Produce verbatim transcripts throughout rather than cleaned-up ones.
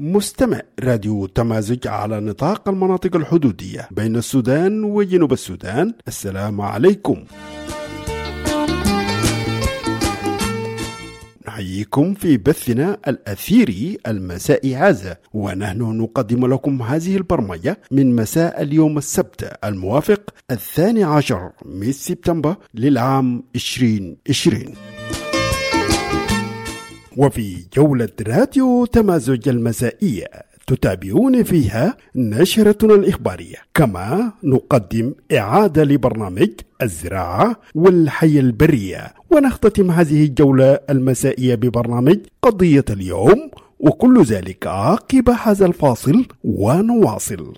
مستمع راديو تمازج على نطاق المناطق الحدودية بين السودان وجنوب السودان. السلام عليكم، نحييكم في بثنا الأثيري المسائي هذا، ونحن نقدم لكم هذه البرمجة من مساء اليوم السبت الموافق الثاني عشر من سبتمبر للعام عشرين عشرين. وفي جولة راديو تمازج المسائية تتابعون فيها نشرتنا الإخبارية، كما نقدم إعادة لبرنامج الزراعة والحياة البرية، ونختتم هذه الجولة المسائية ببرنامج قضية اليوم، وكل ذلك عقب هذا الفاصل ونواصل.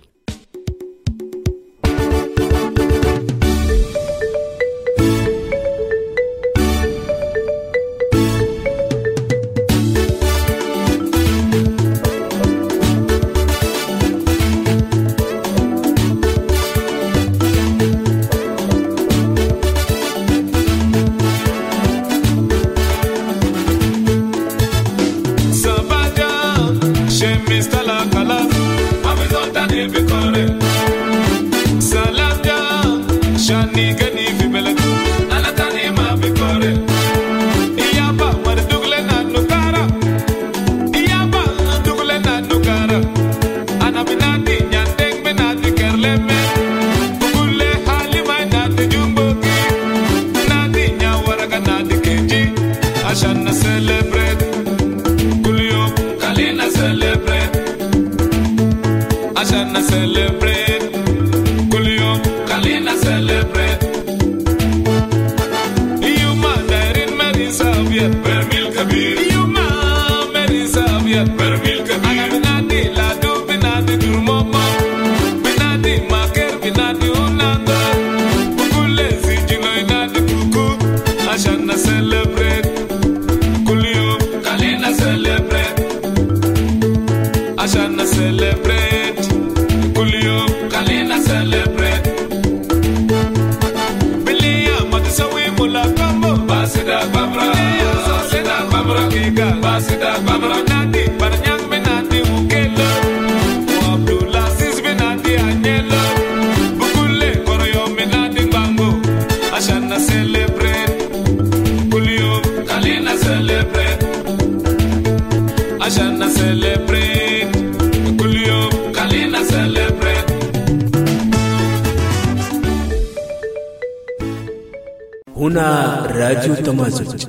هنا راديو تمازج،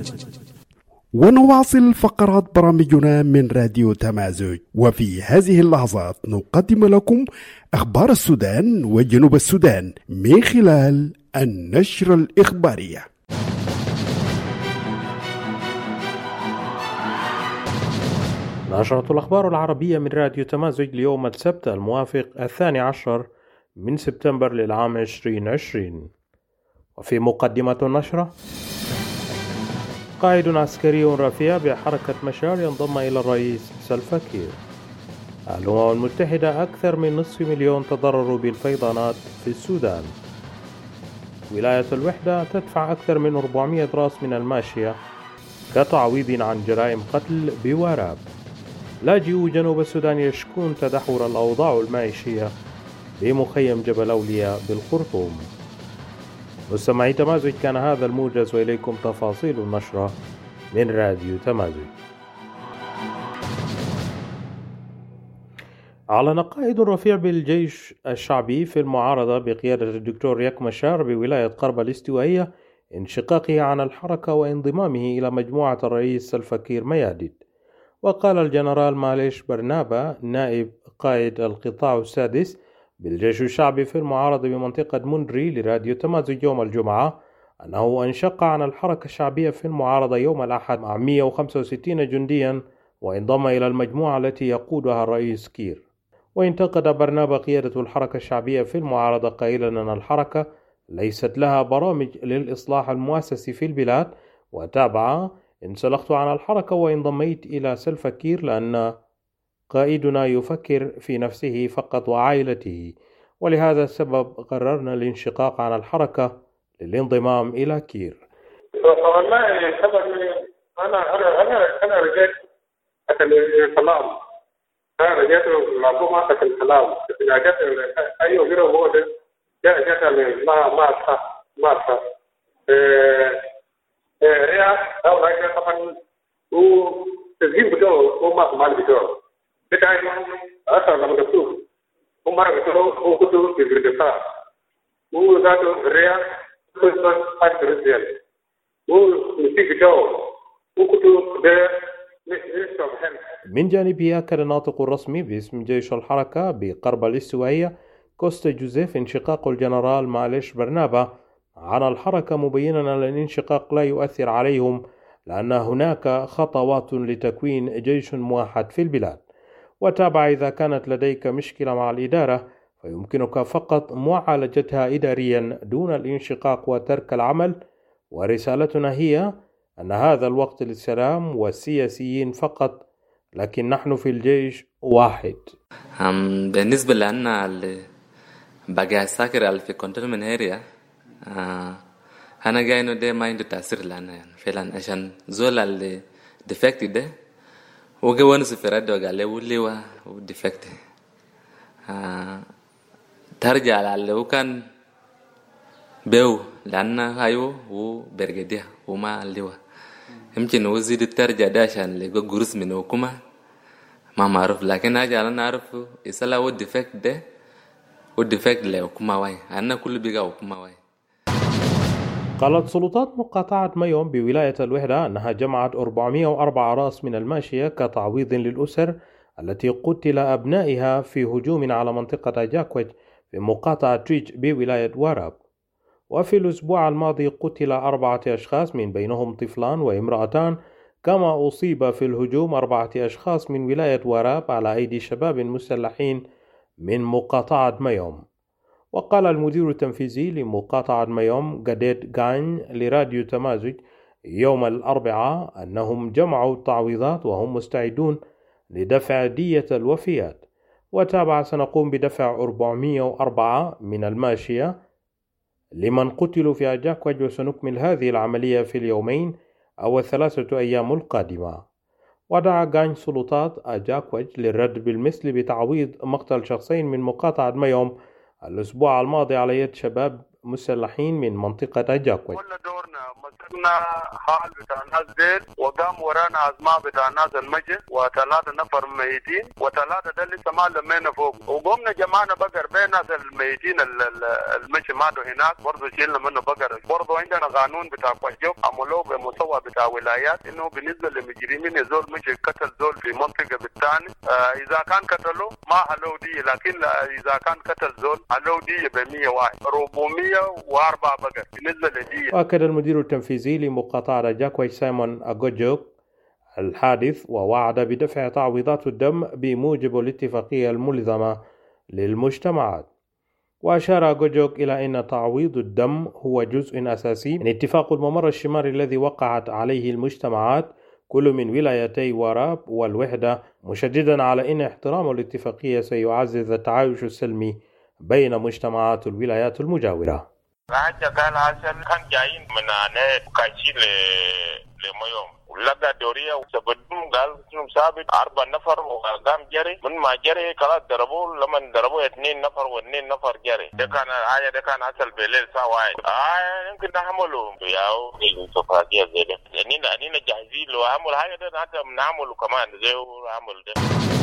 ونواصل فقرات برامجنا من راديو تمازج. وفي هذه اللحظات نقدم لكم أخبار السودان وجنوب السودان من خلال النشرة الإخبارية. نشرة الأخبار العربية من راديو تمازج ليوم السبت الموافق الثاني عشر من سبتمبر للعام عشرين عشرين. وفي مقدمة النشرة: قائد عسكري رفيع بحركة مشار ينضم إلى الرئيس سلفا كير. الأمم المتحدة: أكثر من نصف مليون تضرروا بالفيضانات في السودان. ولاية الوحدة تدفع أكثر من أربعمائة راس من الماشية كتعويض عن جرائم قتل بوراب. لاجئو جنوب السودان يشكون تدهور الأوضاع المعيشية بمخيم جبل أولياء بالخرطوم. مستمعي تمازج، كان هذا الموجز، وإليكم تفاصيل النشرة من راديو تمازج. أعلن قائد رفيع بالجيش الشعبي في المعارضة بقيادة الدكتور ريك مشار بولاية قرب الاستوائية انشقاقه عن الحركة وانضمامه إلى مجموعة الرئيس سلفا كير مياديد. وقال الجنرال ماليش برنابا نائب قائد القطاع السادس بالجيش الشعبي في المعارضة بمنطقة مندري لراديو تمازج يوم الجمعة أنه انشق عن الحركة الشعبية في المعارضة يوم الأحد مع مئة وخمسة وستين جنديا وانضم إلى المجموعة التي يقودها الرئيس كير. وانتقد برنابا قيادة الحركة الشعبية في المعارضة قائلا أن الحركة ليست لها برامج للإصلاح المؤسسي في البلاد، وتابع: انسلخت عن الحركة وانضميت إلى سلفا كير لأن قائدنا يفكر في نفسه فقط وعائلته، ولهذا السبب قررنا الانشقاق عن الحركة للانضمام إلى كير. والله طبعا أنا أنا أنا أنا رجعت الانقلاب، كان جات لابو ما تكل كلام جات أيوة غيره هو ده جات جات ما ما صح ما صح ريا أو راجع طبعا هو تزين بتوعه هو ما كمان بتوعه بتاعي أصلا لما تشوف هو مرة بتوعه هو كتب في الدفاع هو ذاته ريا كل ما أكثر رجال هو نسيب بتوعه هو كتب ده من جانبه أكد الناطق الرسمي باسم جيش الحركة بقربة الاستوائية كوستا جوزيف انشقاق الجنرال ماليش برنابا عن الحركة، مبينا أن الانشقاق لا يؤثر عليهم لأن هناك خطوات لتكوين جيش موحد في البلاد. وتابع: إذا كانت لديك مشكلة مع الإدارة فيمكنك فقط معالجتها إداريا دون الانشقاق وترك العمل، ورسالتنا هي أن هذا الوقت للسلام والسياسيين فقط، لكن نحن في الجيش واحد. بالنسبة لنا اللي بقى ساكر في كونتينمنت اريا أنا جاي إنه ده ما عنده تأثير لنا يعني فعلا، عشان زول اللي ديفكت ده وجوانه سفرات وقال له ولي وديفكت ترجع على اللي هو كان بيو لأن هايو وبرجديه وما اللي يمكن وزيد الترجع ده عشان اللي جو جروس من حكومة ما معروف، لكن أجي أنا نعرف إسلا وديفكت ده وديفكت لحكومة واي أنا كل بيجا حكومة واي. قالت سلطات مقاطعة مايوم بولاية الوحدة أنها جمعت أربعمائة وأربعة رأس من الماشية كتعويض للأسر التي قتل أبنائها في هجوم على منطقة جاكوج في مقاطعة تريج بولاية واراب. وفي الأسبوع الماضي قتل أربعة أشخاص من بينهم طفلان وامرأتان، كما أصيب في الهجوم أربعة أشخاص من ولاية واراب على أيدي شباب مسلحين من مقاطعة مايوم. وقال المدير التنفيذي لمقاطعة مايوم جاديت غان لراديو تمازج يوم الأربعاء أنهم جمعوا التعويضات وهم مستعدون لدفع دية الوفيات. وتابع: سنقوم بدفع أربعمائة وأربعة من الماشية لمن قتلوا في أجاكوج، وسنكمل هذه العملية في اليومين أو الثلاثة أيام القادمة. ودعا غان سلطات أجاكوج للرد بالمثل بتعويض مقتل شخصين من مقاطعة مايوم الأسبوع الماضي على يد شباب مسلحين من منطقة أجاكوج. كل دورنا مسكنا حال بتاع الناس ديل وقام ورانا أزماء بتاع الناس المجد وثلاثة نفر ميتين وثلاثة ده لسه ما لمينا فوق، وقمنا جمعنا بقر بين ناس الميتين المشي ماتوا هناك برضه شيلنا منه بقر. برضه عندنا قانون بتاع كوجوك عملوه بمستوى بتاع ولايات إنه بالنسبة للمجرمين زول مشي قتل زول في منطقة بالتاني آه إذا كان قتلوا ما حلو دي، لكن إذا كان قتل زول حلو دي بمية واحد أربعمائة وأربعة بقر بالنسبة لدي. وأكد المدير التنفيذي لمقاطعة جاكوي سايمون أغوجوك الحادث، ووعد بدفع تعويضات الدم بموجب الاتفاقية الملزمة للمجتمعات. وأشار أغوجوك إلى أن تعويض الدم هو جزء أساسي من اتفاق الممر الشمالي الذي وقعت عليه المجتمعات كل من ولايتي واراب والوحدة، مشددا على أن احترام الاتفاقية سيعزز التعايش السلمي بين مجتمعات الولايات المجاورة. الحاجة قال عشان كان جايين من أنا كاشي ل لميوم ولقى دورية وسبدهم قال إنهم ثابت أربع نفر وقام جري من ما جري خلاص ضربوه، لما ضربوه اثنين نفر واثنين نفر جري. ده كان الحاجة ده كان أصل بالليل ساعة واحد. آه يمكن نعمله بياو الاتفاقية زي ده. أنينا أنينا جاهزين لو عمل حاجة ده نعمله كمان زي عمل ده.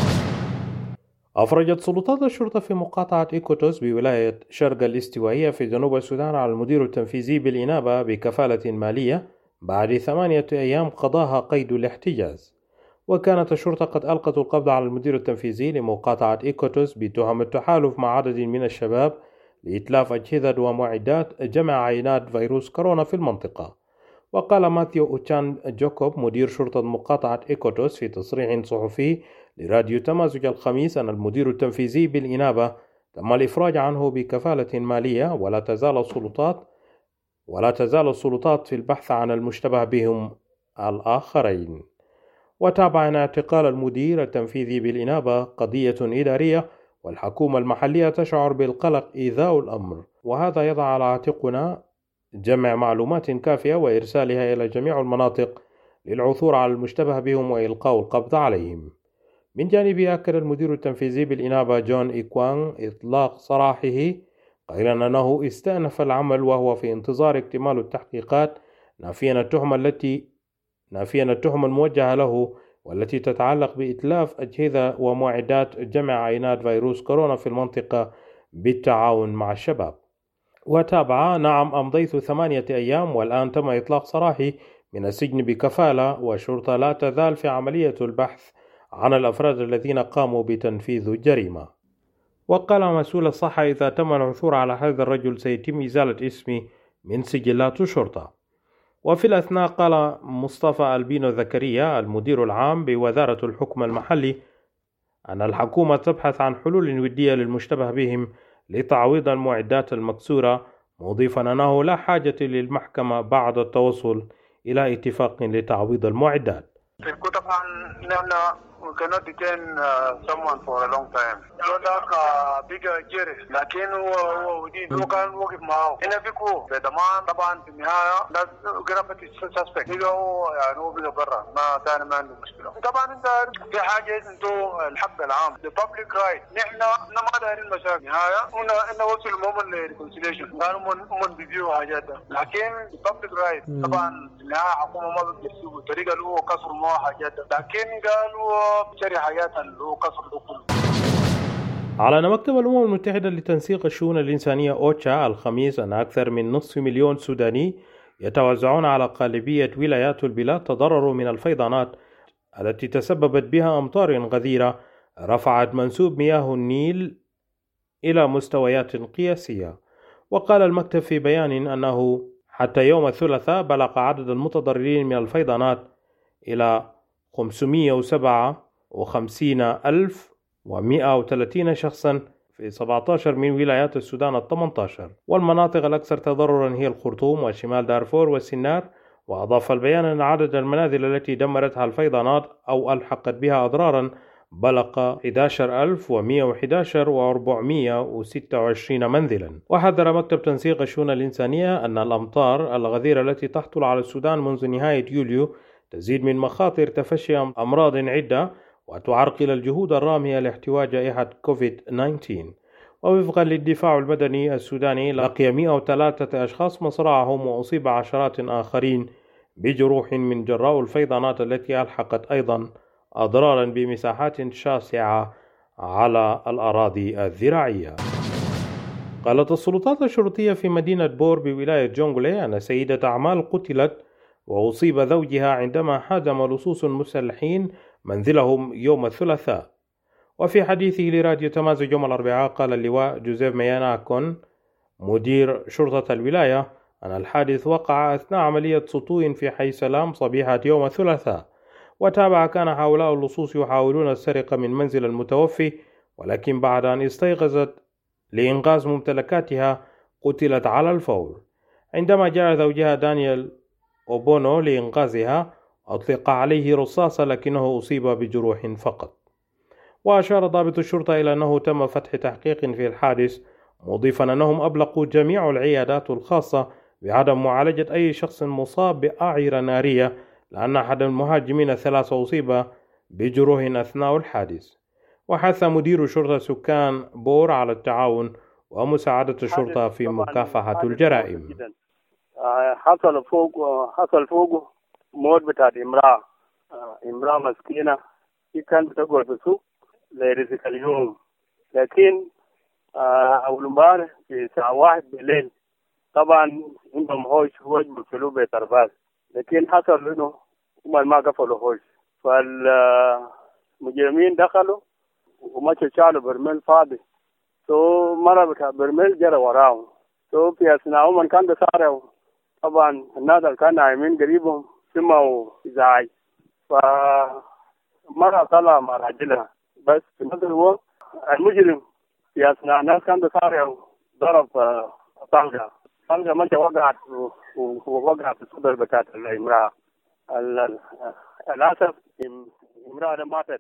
أفرجت سلطات الشرطة في مقاطعة إيكوتوس بولاية شرق الاستوائية في جنوب السودان على المدير التنفيذي بالإنابة بكفالة مالية بعد ثمانية أيام قضاها قيد الاحتجاز. وكانت الشرطة قد ألقت القبض على المدير التنفيذي لمقاطعة إيكوتوس بتهم التحالف مع عدد من الشباب لإتلاف أجهزة ومعدات جمع عينات فيروس كورونا في المنطقة. وقال ماثيو أوتشان جوكوب مدير شرطة مقاطعة إيكوتوس في تصريح صحفي لراديو تمازج الخميس أن المدير التنفيذي بالإنابة تم الإفراج عنه بكفالة مالية، ولا تزال السلطات ولا تزال السلطات في البحث عن المشتبه بهم الآخرين. وتابع أن اعتقال المدير التنفيذي بالإنابة قضية إدارية، والحكومة المحلية تشعر بالقلق إيذاء الأمر، وهذا يضع على عاتقنا جمع معلومات كافية وإرسالها إلى جميع المناطق للعثور على المشتبه بهم وإلقاء القبض عليهم. من جانبه أكد المدير التنفيذي بالإنابة جون إيكوانغ إطلاق سراحه، قائلا أنه استأنف العمل وهو في انتظار اكتمال التحقيقات، نافيا التهمة التي نافيا التهمة الموجهة له والتي تتعلق بإتلاف أجهزة ومعدات جمع عينات فيروس كورونا في المنطقة بالتعاون مع الشباب. وتابع: نعم، أمضيت ثمانية أيام والآن تم إطلاق سراحي من السجن بكفالة، والشرطة لا تزال في عملية البحث عن الأفراد الذين قاموا بتنفيذ الجريمة. وقال مسؤول الصحة: إذا تم العثور على هذا الرجل سيتم إزالة اسمه من سجلات الشرطة. وفي الأثناء قال مصطفى ألبينو زكريا المدير العام بوزارة الحكم المحلي أن الحكومة تبحث عن حلول ودية للمشتبه بهم لتعويض المعدات المكسورة، مضيفا أنه لا حاجة للمحكمة بعد التوصل إلى اتفاق لتعويض المعدات. We cannot detain uh, someone for a long time. So like uh, bigger jury, لكن هو ودين هو كان واقف معه. هنا بيكو بضمان طبعا في النهاية ناس قربت السسبكت. هو يعني هو بيجي برا ما ثاني ما عنده مشكلة. طبعا أنت في حاجة أنتوا الحق العام. The public right. نحن ما دايرين مشاكل. نهاية هنا إنه وصل moment للreconciliation. كانوا من من بيبيعوا حاجات ده. لكن the public right طبعا في النهاية حكومة ما بتسيبوا الطريقة اللي هو كسر ما حاجات ده. لكن قالوا أعلن مكتب الأمم المتحدة لتنسيق الشؤون الإنسانية أوتشا الخميس أن أكثر من نصف مليون سوداني يتوزعون على غالبية ولايات البلاد تضرروا من الفيضانات التي تسببت بها أمطار غزيرة رفعت منسوب مياه النيل إلى مستويات قياسية. وقال المكتب في بيان أنه حتى يوم الثلاثاء بلغ عدد المتضررين من الفيضانات إلى خمسمائة وسبعة وخمسين ألف ومائة وثلاثين شخصا في سبعة عشر من ولايات السودان الثمانية عشر، والمناطق الأكثر تضررا هي الخرطوم وشمال دارفور والسنار. وأضاف البيان أن عدد المنازل التي دمرتها الفيضانات أو ألحقت بها أضرارا بلغ أحد عشر ألف ومائة وأحد عشر وأربعمائة وستة وعشرين منزلا. وحذر مكتب تنسيق الشؤون الإنسانية أن الأمطار الغزيرة التي تهطل على السودان منذ نهاية يوليو تزيد من مخاطر تفشي أمراض عدة وتعرقل الجهود الرامية لاحتواء جائحة كوفيد تسعة عشر. ووفقا للدفاع المدني السوداني لقي مائة وثلاثة أشخاص مصرعهم وأصيب عشرات آخرين بجروح من جراء الفيضانات التي ألحقت أيضا أضرارا بمساحات شاسعة على الأراضي الزراعية. قالت السلطات الشرطية في مدينة بور بولاية جونغولي أن سيدة أعمال قتلت وأصيب زوجها عندما هاجم لصوص مسلحين منزلهم يوم الثلاثاء. وفي حديثه لراديو تمازج يوم الأربعاء قال اللواء جوزيف مياناكون مدير شرطة الولاية أن الحادث وقع أثناء عملية سطو في حي سلام صبيحة يوم الثلاثاء. وتابع: كان هؤلاء اللصوص يحاولون السرقة من منزل المتوفي، ولكن بعد أن استيقظت لإنقاذ ممتلكاتها قتلت على الفور. عندما جاء زوجها دانيال أوبونو لإنقاذها أطلق عليه رصاصة لكنه أصيب بجروح فقط. وأشار ضابط الشرطة إلى أنه تم فتح تحقيق في الحادث، مضيفا أنهم أبلغوا جميع العيادات الخاصة بعدم معالجة أي شخص مصاب بأعيرة نارية، لأن أحد المهاجمين الثلاثة أصيب بجروح أثناء الحادث. وحث مدير شرطة سكان بور على التعاون ومساعدة الشرطة في مكافحة الجرائم. حصل فوق حصل فوق موت بتاعت امرأة امرأة مسكينة هي كانت بتقعد في السوق لرزق اليوم، لكن أول امبارح في الساعة واحد بالليل طبعا عندهم هوش هوش بيقفلوا بترباس، لكن حصل إنه هم ما قفلوا هوش، فالمجرمين دخلوا ومشوا شالوا برميل فاضي، سو مرة بتاع برميل جرى وراهم، سو في أثناء من كان بيصارعوا طبعا الناس اللي كانوا نايمين قريبهم سمعوا إزعاج، فمرة طلع مع راجلها، بس في نفس الوقت المجرم في أثناء الناس كانوا بيصارعوا ضرب طلقة طلقة مشى وقعت ووقعت في الصدر بتاعت الامرأة. للأسف امرأة ماتت.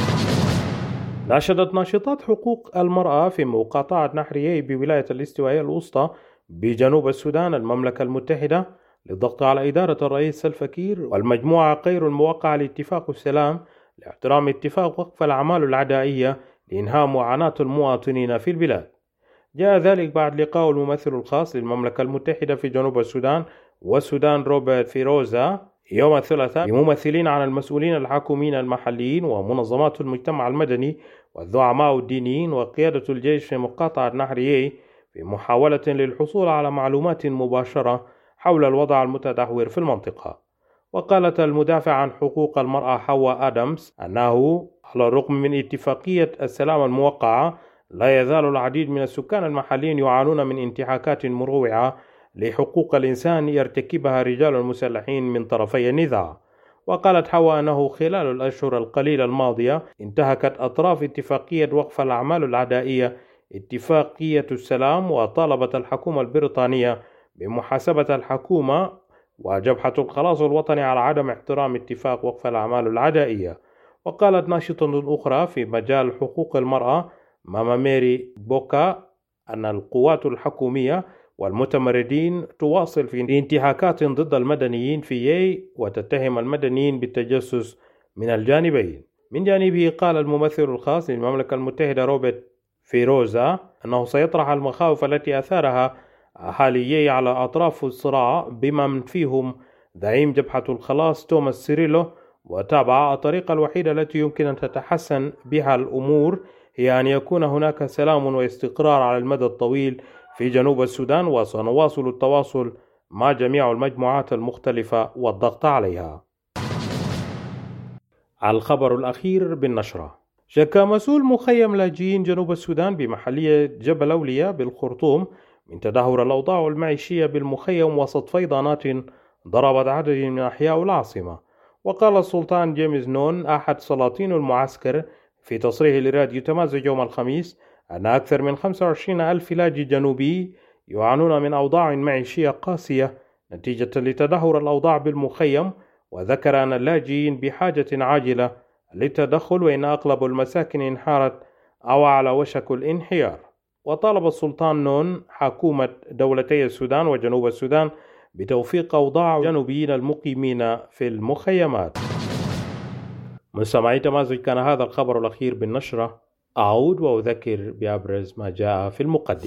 ناشدت ناشطات حقوق المرأة في مقاطعة نحريي بولاية الاستوائية الوسطى بجنوب السودان المملكة المتحدة للضغط على إدارة الرئيس سلفا كير والمجموعة غير الموقعة لاتفاق السلام لاحترام اتفاق وقف الأعمال العدائية لإنهاء معاناة المواطنين في البلاد. جاء ذلك بعد لقاء الممثل الخاص للمملكة المتحدة في جنوب السودان والسودان روبرت فيروزا يوم الثلاثاء لممثلين عن المسؤولين الحكوميين المحليين ومنظمات المجتمع المدني والزعماء الدينيين وقيادة الجيش في مقاطعة نهريي في محاولة للحصول على معلومات مباشرة حول الوضع المتدهور في المنطقة. وقالت المدافع عن حقوق المرأة حواء آدمز أنه على الرغم من اتفاقية السلام الموقعة لا يزال العديد من السكان المحليين يعانون من انتهاكات مروعة لحقوق الإنسان يرتكبها رجال المسلحين من طرفي النزاع. وقالت حواء أنه خلال الأشهر القليلة الماضية انتهكت أطراف اتفاقية وقف الأعمال العدائية اتفاقية السلام، وطالبت الحكومة البريطانية بمحاسبة الحكومة وجبهة الخلاص الوطني على عدم احترام اتفاق وقف الأعمال العدائية. وقالت ناشطة أخرى في مجال حقوق المرأة ماما ميري بوكا أن القوات الحكومية والمتمردين تواصل في انتهاكات ضد المدنيين في يي وتتهم المدنيين بالتجسس من الجانبين. من جانبه قال الممثل الخاص للمملكة المتحدة روبرت فيروزا أنه سيطرح المخاوف التي أثارها أهالي يي على أطراف الصراع بمن فيهم زعيم جبهة الخلاص توماس سيريلو، وتابع الطريقة الوحيدة التي يمكن أن تتحسن بها الأمور هي أن يكون هناك سلام واستقرار على المدى الطويل في جنوب السودان، وسنواصل التواصل مع جميع المجموعات المختلفة والضغط عليها. على الخبر الأخير بالنشرة، شكى مسؤول مخيم لاجئين جنوب السودان بمحلية جبل أولياء بالخرطوم من تدهور الأوضاع المعيشية بالمخيم وسط فيضانات ضربت عدد من أحياء العاصمة. وقال السلطان جيمس نون أحد سلاطين المعسكر في تصريح لراديو تمازج يوم الخميس أن أكثر من خمسة وعشرين ألف لاجئ جنوبي يعانون من أوضاع معيشية قاسية نتيجة لتدهور الأوضاع بالمخيم، وذكر أن اللاجئين بحاجة عاجلة للتدخل وإن أغلب المساكن انحارت أو على وشك الانحيار. وطالب السلطان نون حكومة دولتي السودان وجنوب السودان بتوفيق أوضاع جنوبيين المقيمين في المخيمات. مستمعي تمازج، كان هذا الخبر الأخير بالنشرة. أعود وأذكر بأبرز ما جاء في المقدمة.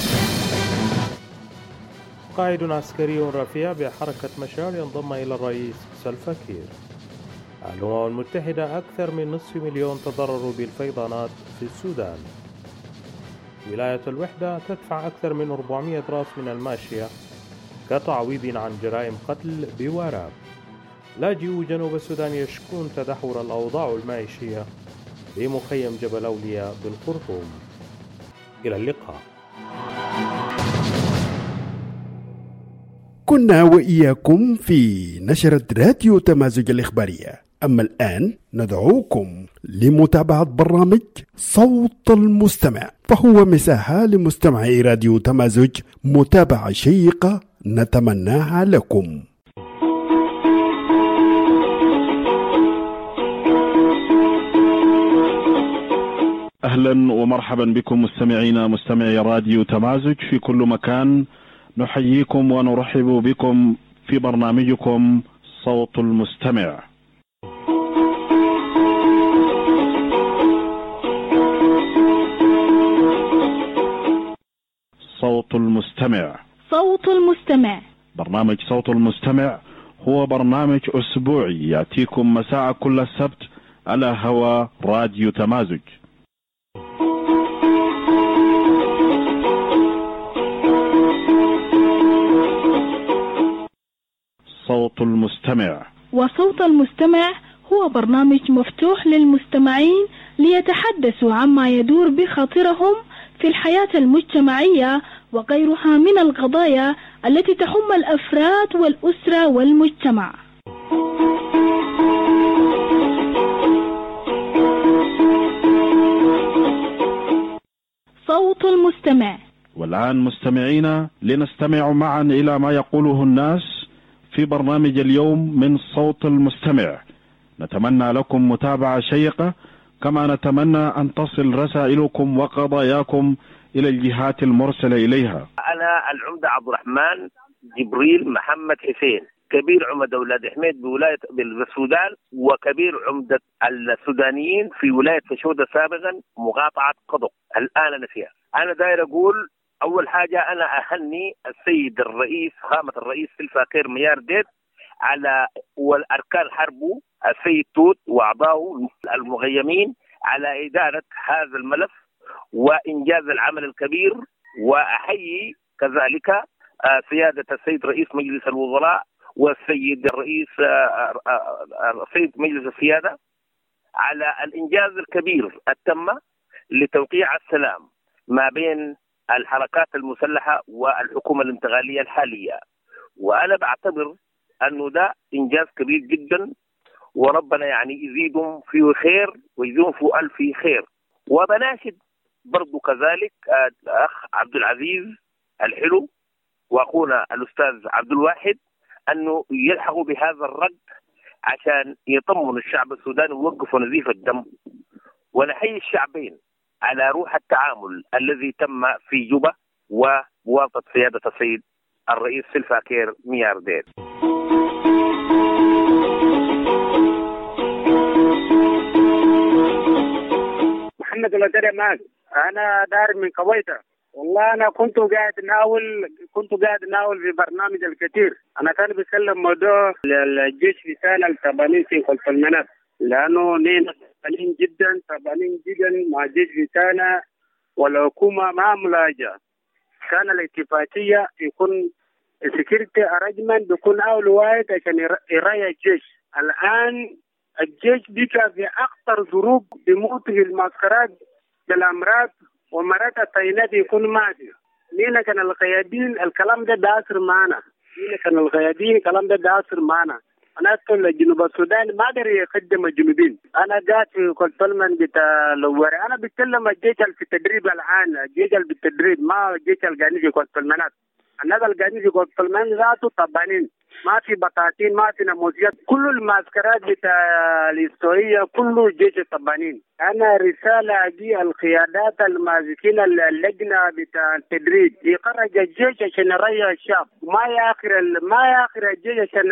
قائد عسكري رفيع بحركة مشار ينضم إلى الرئيس سلفا كير. الأمم المتحدة أكثر من نصف مليون تضرروا بالفيضانات في السودان. ولاية الوحدة تدفع أكثر من أربعمائة راس من الماشية كتعويض عن جرائم قتل بوراب. لاجئو جنوب السودان يشكون تدهور الأوضاع المعيشية بمخيم جبل أولياء بالخرطوم. إلى اللقاء. كنا وإياكم في نشرة راديو تمازج الإخبارية. أما الآن ندعوكم لمتابعة برنامج صوت المستمع، فهو مساحة لمستمعي راديو تمازج متابعة شيقة نتمناها لكم. أهلا ومرحبا بكم مستمعينا مستمعي راديو تمازج في كل مكان. نحييكم ونرحب بكم في برنامجكم صوت المستمع. صوت المستمع. صوت المستمع. برنامج صوت المستمع هو برنامج أسبوعي يأتيكم مساء كل السبت على هوا راديو تمازج. صوت المستمع. وصوت المستمع هو برنامج مفتوح للمستمعين ليتحدثوا عما يدور بخاطرهم في الحياة المجتمعية وغيرها من القضايا التي تهم الأفراد والأسرة والمجتمع. صوت المستمع. والآن مستمعينا لنستمع معا إلى ما يقوله الناس في برنامج اليوم من صوت المستمع. نتمنى لكم متابعة شيقة، كما نتمنى أن تصل رسائلكم وقضاياكم إلى الجهات المرسلة إليها. أنا العمدة عبد الرحمن جبريل محمد حسين كبير عمدة أولاد حميد بولاية بالسودان وكبير عمدة السودانيين في ولاية فشودة سابقا مقاطعة قضق. الآن أنا فيها. أنا داير أقول أول حاجة أنا أهني السيد الرئيس خامة الرئيس سلفا كير ميارديت على والأركان حربه السيد توت وأعضائه المغيمين على إدارة هذا الملف وإنجاز العمل الكبير. وأحيي كذلك سيادة السيد رئيس مجلس الوزراء والسيد الرئيس السيد مجلس السيادة على الإنجاز الكبير التم لتوقيع السلام ما بين الحركات المسلحة والحكومة الانتقالية الحالية. وأنا بعتبر أنه ده إنجاز كبير جدا وربنا يعني يزيدهم فيه خير ويزيدهم فيه ألف خير. وبناشد برضو كذلك الأخ عبد العزيز الحلو وأخونا الأستاذ عبد الواحد أنه يلحقوا بهذا الرد عشان يطمنوا الشعب السوداني ويوقفوا نزيف الدم. ونحيي الشعبين على روح التعامل الذي تم في جوبا وبواسطة سيادة السيد الرئيس سلفا كير ميارديت. محمد الأدري ماك، أنا دار من كويتا. والله أنا كنت قاعد ناول كنت قاعد ناول في برنامج الكثير. أنا كان بيتكلم موضوع الجيش في سنة التبانين في قلب المناف، لأنه نحن تعبانين جدا تعبانين جدا مع الجيش في سنة والحكومة ما ملاجأ. كان الاتفاقية يكون سكيورتي أرجمنت بيكون أول واحد عشان يراعي الجيش. الآن الجيش بقى في أخطر ظروف بيموت في المعسكرات بالأمراض ومرات الطينات يكون ماشي. نحن كان القيادين الكلام ده داخل معنا، نحن كان القيادين الكلام ده داخل معنا. أنا أقول جنوب السودان ما قدر يخدم الجنوبين. أنا قاعد في كولتلمان بتاع لوري، أنا بتكلم الجيش اللي في التدريب الآن، الجيش اللي بالتدريب ما الجيش اللي قاعدين في كولتلمانات. الناس اللي قاعدين في كولتلمان ذاته طبعانين، ما في بطاطين ما في نموذجات، كل المعسكرات بتاع الهستورية كله جيش طبعانين. أنا رسالة دي القيادات الماسكين اللجنة بتاع التدريب يخرج الجيش عشان يريح الشعب، ما ياخر ما ياخر الجيش عشان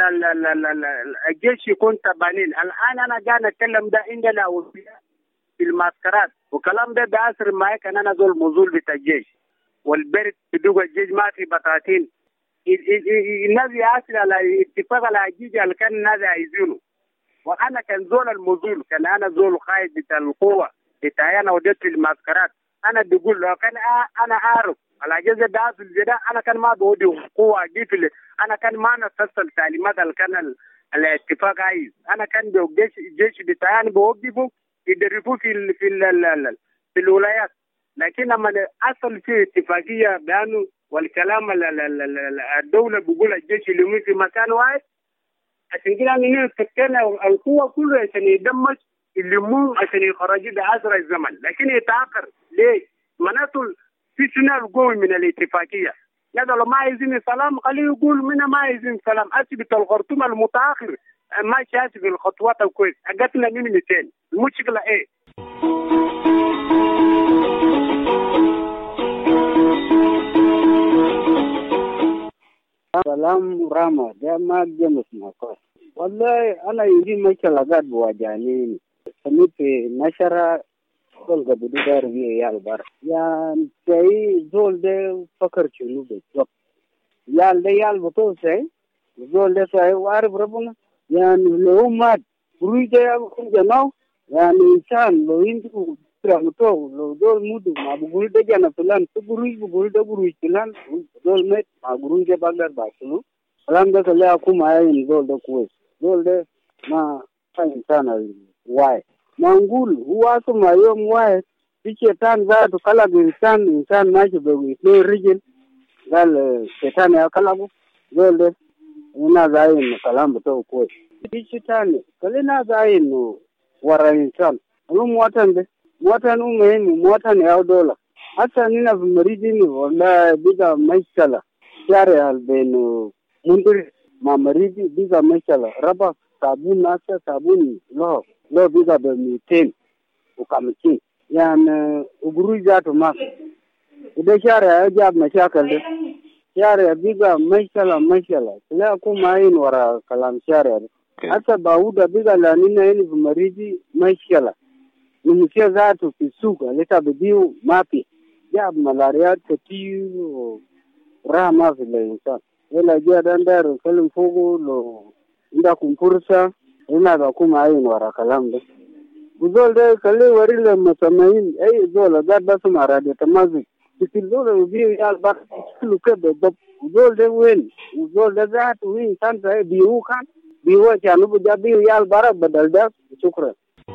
الجيش يكون طبعانين. الآن أنا قاعد أتكلم ده عندنا في المعسكرات وكلام ده بأثر معاك أنا زول مزول بتاع الجيش والبرد بدوق الجيش ما في بطاطين. الناس يأثر على اتفاق على الجيش اللي كان الناس عايزينه. وأنا كان زول المزول، كان أنا زول قائد بتاع القوة بتاعي أنا وديت في المعسكرات. أنا بقول لو كان أنا أعرف على جزء ده في الجدة أنا كان ما بودي قوة دي في أنا كان ما نفصل التعليمات اللي كان الاتفاق عايز. أنا كان بوجيش الجيش بتاعي أنا بوقفه يدربوه في ال في ال في الولايات. لكن لما أصل في اتفاقية بأنه والكلام الدولة بقول الجيش اللي في مكان واحد عشان كده أنا فكرنا القوة كلها عشان يدمج اللي مو عشان يخرجوا بأسرع الزمن، لكن يتأخر ليه؟ مناطق في سنة القوي من الاتفاقية. هذا لو ما عايزين سلام خليه يقول منا ما عايزين سلام. أسبت الخرطوم المتأخر ما شاف في الخطوات الكويس أجتنا من مئتين. المشكلة إيه؟ سلام راما ده ما جمس ماكو والله أنا يجي مشكلة قاعد بواجهني سميت في نشرة كل قبل دار بيه يا البر يعني زي زول ده فكر شنو بالضبط يعني ده يا البطول سي زول ده سي وعارف ربنا يعني لو ما بروجة يا بكون جناو يعني إنسان لو ينتو ترامتو لو دول مودو ما بقول ده جانا فلان تبروج بقول ده بروج فلان دول مات ما بروج ده بقدر باسلو فلان ده سلا أكو ما ين دول ده كويس دول ده ما إنسان واي ما نقول هو أسمع يوم واحد في شيطان ذاته كلا إنسان إنسان ماشي بيتلو رجل قال شيطان يا كلامه دول ده هنا زاين كلام بتوع كويس في شيطان كلنا زاين ورا إنسان هو موتان ده موتان ومهم موتان يا دولا حتى هنا في مريضين ولا بيجا مشكلة شارع بين مندر ما مريض بيجا مشكلة ربع صابون ناسا صابون له له بيجا بميتين وكامتين يعني وجروي ذاته ما وده شارع جاب مشاكل ده شارع بقى مشكلة مشكلة لا أكون معين ورا كلام شارع حتى باودا بقى لأننا هنا في مريضي مشكلة نمشي ذاته في السوق اللي تبديو ما في جاب ملاريات كتير وراه ما في الإنسان إلا جاء دندر كلم فوقه لو عندكم فرصة هنا بكون معين ورا كلام ده وزول ده خليه وري لما سمعين أي زول ده بس ما رادي تمازك لكن زول بيجي يال بس كله كده ده زول ده وين وزول ده ذاته وين كان ده بيهو كان بيهو كانوا بيجابيو يال برا بدل ده شكرا.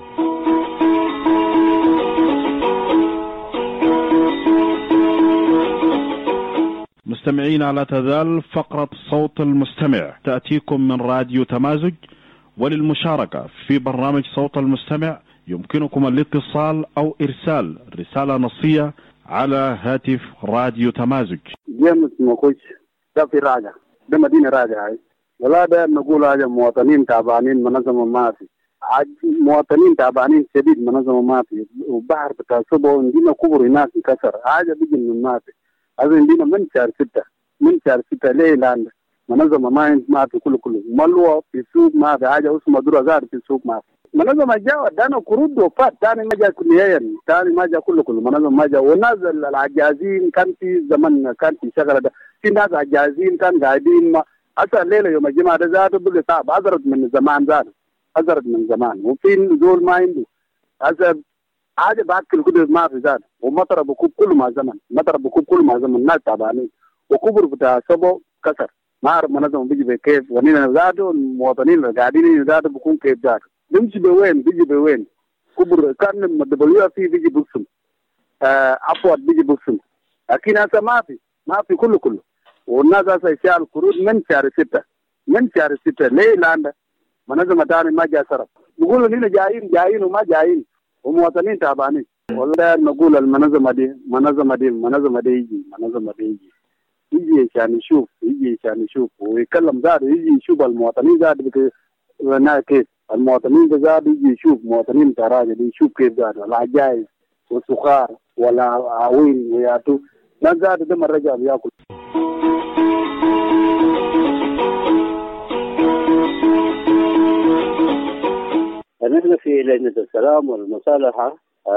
مستمعين، لا تزال فقرة صوت المستمع تأتيكم من راديو تمازج، وللمشاركة في برنامج صوت المستمع يمكنكم الاتصال أو إرسال رسالة نصية على هاتف راديو تمازج. جيمس مكوش ده في راجع ده مدينة راجع هاي ولا ده نقول هذا مواطنين تعبانين منظمة ما في مواطنين تعبانين شديد منظمة ما في وبحر بتعصبه عندنا كبر هناك انكسر حاجة بيجي من ما في هذا عندنا من شهر ستة من شهر ستة ليه لاند منظمة ما ما في كله كله ملوى في السوق ما في حاجة اسمها درة زار في السوق ما في منظمة جاء دانا كرود وفات تاني ما جاء كليا تاني ما جاء كله كله منظمة ما جاء والناس العجازين كان في زمن كان في شغلة ده في ناس عجازين كان قاعدين ما أصلا الليلة يوم الجمعة ده ذاته بقول صعب أزرد من زمان ذاته أزرد من زمان وفي زول ما عنده أصلا حاجة باكل كده ما في ذاته ومطر بكوب كل ما زمن مطر بكوب كل ما زمن ناس تعبانين وكبر بتاع سبو كسر ما أعرف منظمة بيجي بكيف ونينا ذاته المواطنين قاعدين ذاته بكون كيف ذاته بيمشي بوين بيجي بوين كبر كان مدبليو في بيجي بوسم أفواد بيجي بوسم لكن هذا ما في ما في كله كله والناس هسه يشال كروت من شهر ستة من شهر ستة ليه لاند منظمة تاني ما جاء صرف نقول إننا جايين جايين وما جايين ومواطنين تعبانين والله نقول المنظمة دي منظمة دي منظمة دي يجي منظمة دي يجي يجي عشان يشوف يجي عشان يشوف ويكلم زاد يجي يشوف المواطنين زاد بك هنا كيف المواطنين زاد يجي يشوف مواطنين تراجع يشوف كيف زاد ولا جاي وسخار ولا عوين وياتو لا زاد ده مرة جاب ياكل. نحن في لجنة السلام والمصالحة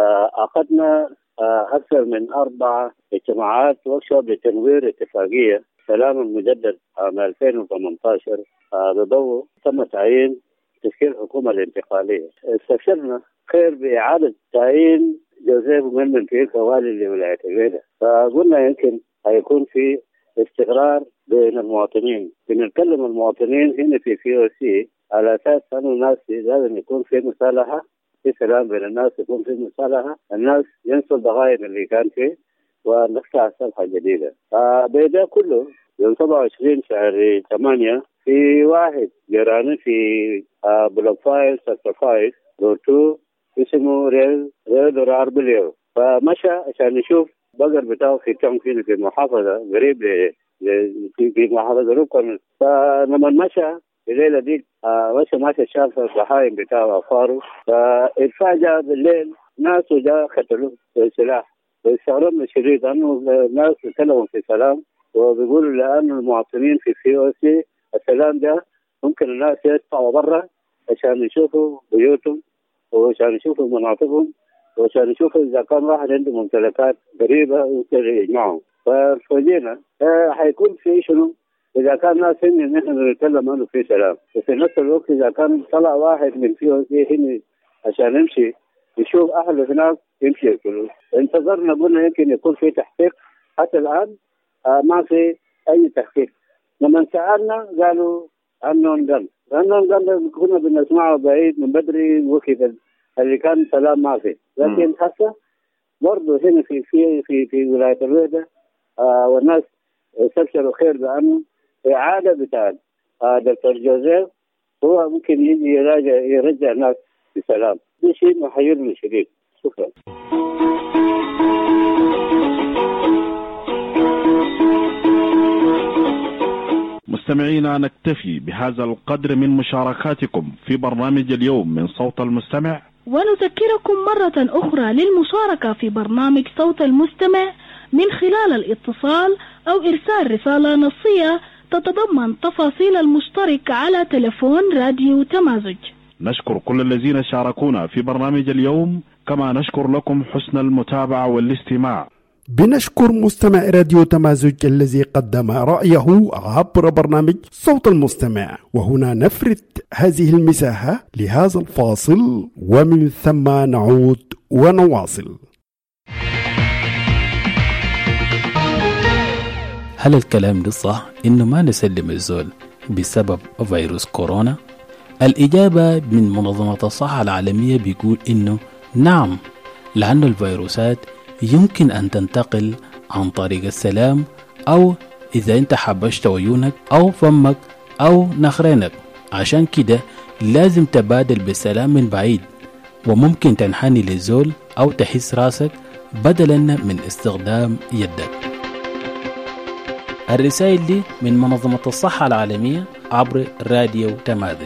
أخذنا أكثر من أربع اجتماعات ووركشوب لتنوير اتفاقية سلام المجدد عام ألفين وثمانية عشر بضوء تم تعيين تشكيل الحكومة الانتقالية. استبشرنا خير بإعادة تعيين جوزيف مؤمن في كوالي لولاية الويدة، فقلنا يمكن هيكون في استقرار بين المواطنين. بنتكلم المواطنين هنا في في او سي على اساس ان الناس لازم يكون في مصالحه، في سلام بين الناس، يكون في مصالحه، الناس ينسوا الضغائن اللي كان فيه ونفتح صفحه جديده. فبدا كله يوم سبعة وعشرين شهر ثمانية في واحد جيراني في بلوك فايف سكتر فايف روتو اسمه ريل ريل دورار بليو، فمشى عشان يشوف بقر بتاعه في كم فين في محافظه قريب في في محافظه ركن. فلما مشى الليله دي مشى مشى شاف الصحايم بتاعه افارو، فاتفاجأ بالليل ناس وجاء قتلوه بالسلاح. واستغربنا شديد انه الناس تكلموا في سلام وبيقولوا لان المواطنين في في او سي السلام ده ممكن الناس يدفعوا برا عشان يشوفوا بيوتهم وعشان يشوفوا مناطقهم وعشان يشوفوا إذا كان واحد عنده ممتلكات قريبة يقدر يجمعهم. ففوجئنا حيكون في شنو إذا كان ناس هنا نحن نتكلم عنه في سلام، وفي نفس الوقت إذا كان طلع واحد من فيه هنا عشان يمشي يشوف أهله هناك يمشي يقتلوه. انتظرنا قلنا يمكن يكون في تحقيق، حتى الآن ما في أي تحقيق. لما سألنا قالوا أنهم قال أنهم قال كنا بنسمعه بعيد من بدري وكذا اللي كان سلام ما في، لكن هسه برضه هنا في في في في ولاية الوحدة آه والناس استبشروا خير بأنه إعادة بتاع آه دكتور جوزيف هو ممكن يجي يراجع يرجع الناس بسلام. ده شيء محيرني شديد. شكرا. مستمعينا، نكتفي بهذا القدر من مشاركاتكم في برنامج اليوم من صوت المستمع، ونذكركم مرة أخرى للمشاركة في برنامج صوت المستمع من خلال الاتصال أو إرسال رسالة نصية تتضمن تفاصيل المشترك على تلفون راديو تمازج. نشكر كل الذين شاركونا في برنامج اليوم، كما نشكر لكم حسن المتابعة والاستماع. بنشكر مستمع راديو تمازج الذي قدم رأيه عبر برنامج صوت المستمع. وهنا نفرد هذه المساحة لهذا الفاصل، ومن ثم نعود ونواصل. هل الكلام ده صح إنه ما نسلم الزول بسبب فيروس كورونا؟ الإجابة من منظمة الصحة العالمية بيقول إنه نعم، لأن الفيروسات يمكن أن تنتقل عن طريق السلام، أو إذا أنت حبشت عيونك أو فمك أو نخرينك. عشان كده لازم تبادل بالسلام من بعيد، وممكن تنحني للزول أو تحس راسك بدلا من استخدام يدك. الرسائل دي من منظمة الصحة العالمية عبر راديو تمازج.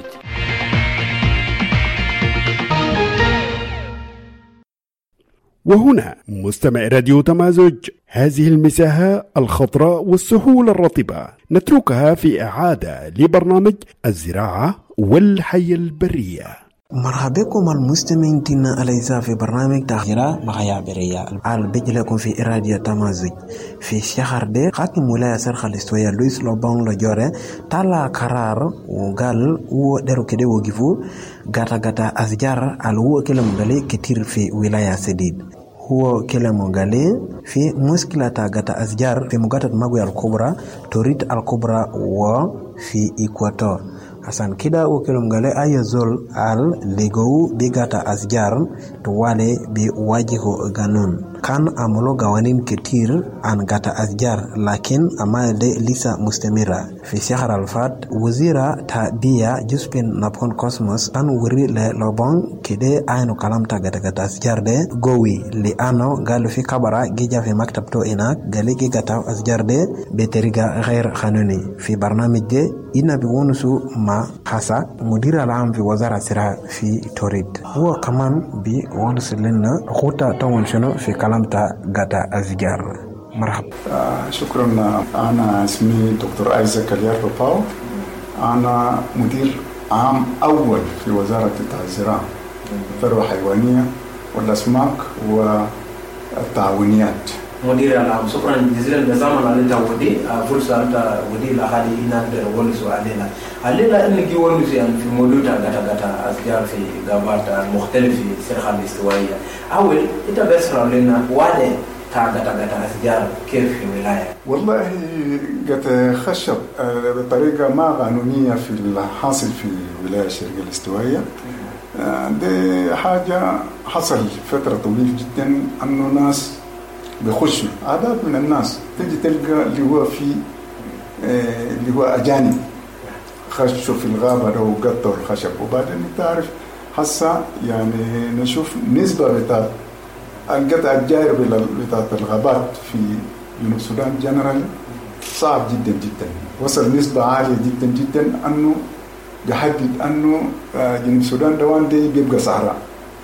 وهنا مستمع راديو تمازج، هذه المساحة الخضراء والسهول الرطبة نتركها في إعادة لبرنامج الزراعة والحياة البرية. مرحبا بكم المستمعين تنا أليسا في برنامج تغيير مغايا بريا البيج لكم في راديو تمازج. في شهر دي حاكم ولاية سرخ الاستوية لويس لوبون لجورة طلع قرار وقال ودرو كده وقفوا غاتا غاتا أزجار الهو كلام غالي كتير في ولاية سديد. هو كلام غالي في مشكلة غاتا أزجار في مغاتا مغوية الكبرى توريد الكبرى وفي إكواتور. Asan kida wakilum gale ayazol al legou bigata asjar to wale bi wajiho ganun kan amulo gawanin ketir an gata asjar lakin amade lisa mustamira fi shahr al-fat wazira tabiya juspin napon cosmos an wuri le lobon kide ayno kalamta gata gata asjar de gowi li ano galu fi kabara gija fi maktab to inak gale gata asjar de beteriga ghair qanuni fi barnamij de ina bi wonusu ma hasa مدير العام في وزارة الزراعة في توريد. هو كمان بيونس لنا خطة تون شنو في كلامتا غاتا أزجار. مرحبا. آه شكرا. أنا اسمي دكتور أيزاك اليارو باو. أنا مدير عام أول في وزارة الزراعة، الثروة الحيوانية والأسماك والتعاونيات. مدير العام، شكرا جزيلا لزمن على التودي فرصة أنت ودي لهذه نقدر ونسو علينا علينا إن جي ونسو يعني في مدة غتا غتا أشجار في غابات مختلفة في السرخة الاستوائية. أول إنت بسرع لنا وعلى غتا غتا أشجار كيف في الولاية؟ والله غتا خشب بطريقة ما قانونية في الحاصل في الولاية الشرقية الاستوائية. دي حاجة حصل فترة طويلة جدا أنه ناس بخشوا عدد من الناس تجي تلقى اللي هو في اه اللي هو أجانب خشوا في الغابة أو قطعوا الخشب، وبعدين تعرف حسا يعني نشوف نسبة بتاعت القطع الجائر بتاعت الغابات في جنوب السودان جنرال صعب جدا جدا، وصل نسبة عالية جدا جدا أنه يحدد أنه جنوب السودان دوان دي بيبقى صحراء.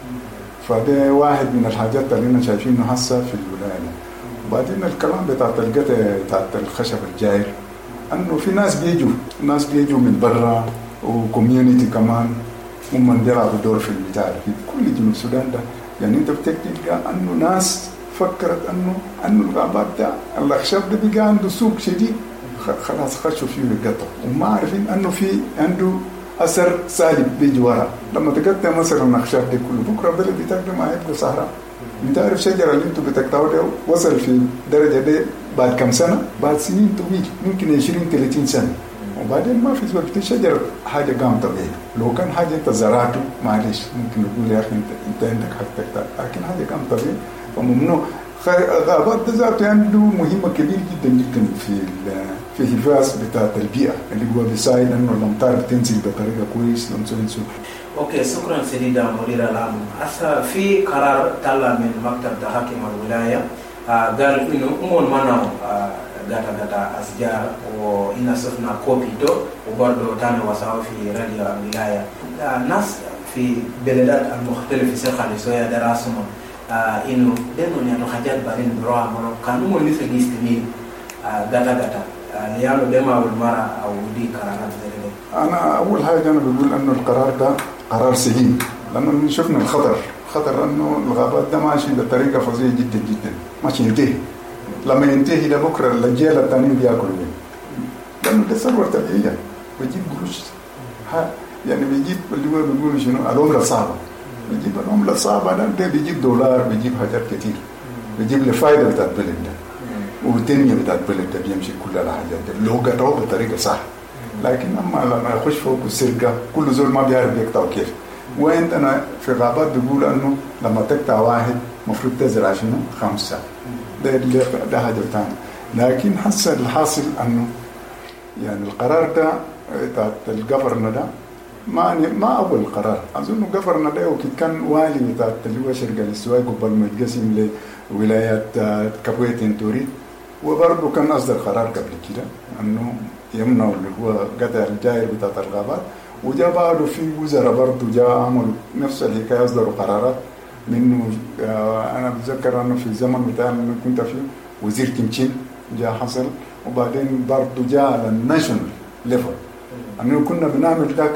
فده واحد من الحاجات اللي احنا شايفينه هسه في الولايه. وبعدين الكلام بتاع القطع بتاع الخشب الجائر انه في ناس بيجوا ناس بيجوا من برا وكوميونيتي كمان هم بيلعبوا دور في البتاع في كل جنوب السودان ده. يعني انت بتلقى انه ناس فكرت انه انه الغابات ده الخشب ده بقى عنده سوق شديد، خلاص خشوا فيه القطع وما عارفين انه في عنده أثر سالب بيجي ورا. لما تقطع مثلا النخشات دي كله بكرة بلد بتاعك ما هيبقى صحراء. انت عارف شجرة اللي انتوا بتقطعوا ده وصل في درجة دي بعد كم سنة؟ بعد سنين طويل ممكن عشرين ثلاثين سنة، وبعدين ما في وقت الشجرة حاجة قام طبيعي. لو كان حاجة انت زرعته معلش ممكن نقول يا أخي انت, انت عندك حق تقطع، لكن حاجة قام طبيعي فممنوع. غابات ذاته عنده مهمة كبيرة جدا جدا في في الحفاظ بتاع البيئة اللي هو بيساعد انه الامطار بتنزل بطريقة كويس لنسو. اوكي شكرا سيدي مدير العام. هسه في قرار طلع من مكتب حاكم الولاية آه قال انه امون منعوا غاتا غاتا اشجار وإن صفنا كوبيتو وبرضه تاني وصاوا في راديو الولاية. آه ناس في بلدات المختلفة في سرخة الاستوائية دراسهم آه إنه دينو يعني حاجات بعدين بروها منو كانوا موليس الجستمين غدا غدا نيالو دما والمرأة أو دي قرارات زي دي. أنا أول حاجة أنا بقول إنه القرار ده قرار سليم، لأنه شفنا الخطر، خطر إنه الغابات ده ماشي بطريقة فظيعة جدا جدا، ماشي ينتهي. لما ينتهي لبكرة الرجال الثانيين بياكلوا منه. لأنه ده ثروة طبيعية، بيجيب قروش، يعني بيجيب اللي هو بيقولوا شنو العملة الصعبة. بيجيب العملة الصعبة ده, ده بيجيب دولار، بيجيب حاجات كتير، بيجيب الفائدة بتاعت البلد ده. والدنيا بتاعت البلد ده بيمشي كل الحاجات دي لو قطعوه بطريقه صح. لكن اما لما يخش فوق السرقه كل زول ما بيعرف يقطعه كيف. وانت انا في غابات بيقول انه لما تقطع واحد المفروض تزرع شنو خمسه. ده ده حاجه ثانيه. لكن حسن الحاصل انه يعني القرار ده بتاعت الجفرنه ده ما ما اول قرار. اظن الجفرنه ده وقت كان والي بتاعت اللي هو شرق الاستواء قبل ما يتقسم لولايات كابويت انتوري، وبرضه كان أصدر قرار قبل كده أنه يمنعوا اللي هو قطع الجائر بتاعت الغابات. وجاء بعده في وزراء برضه جاء عملوا نفس الحكاية، أصدروا قرارات منه. آه أنا بتذكر أنه في الزمن بتاع أنه كنت فيه وزير كينشين جاء حصل، وبعدين برضه جاء على الناشونال ليفل أنه كنا بنعمل ذاك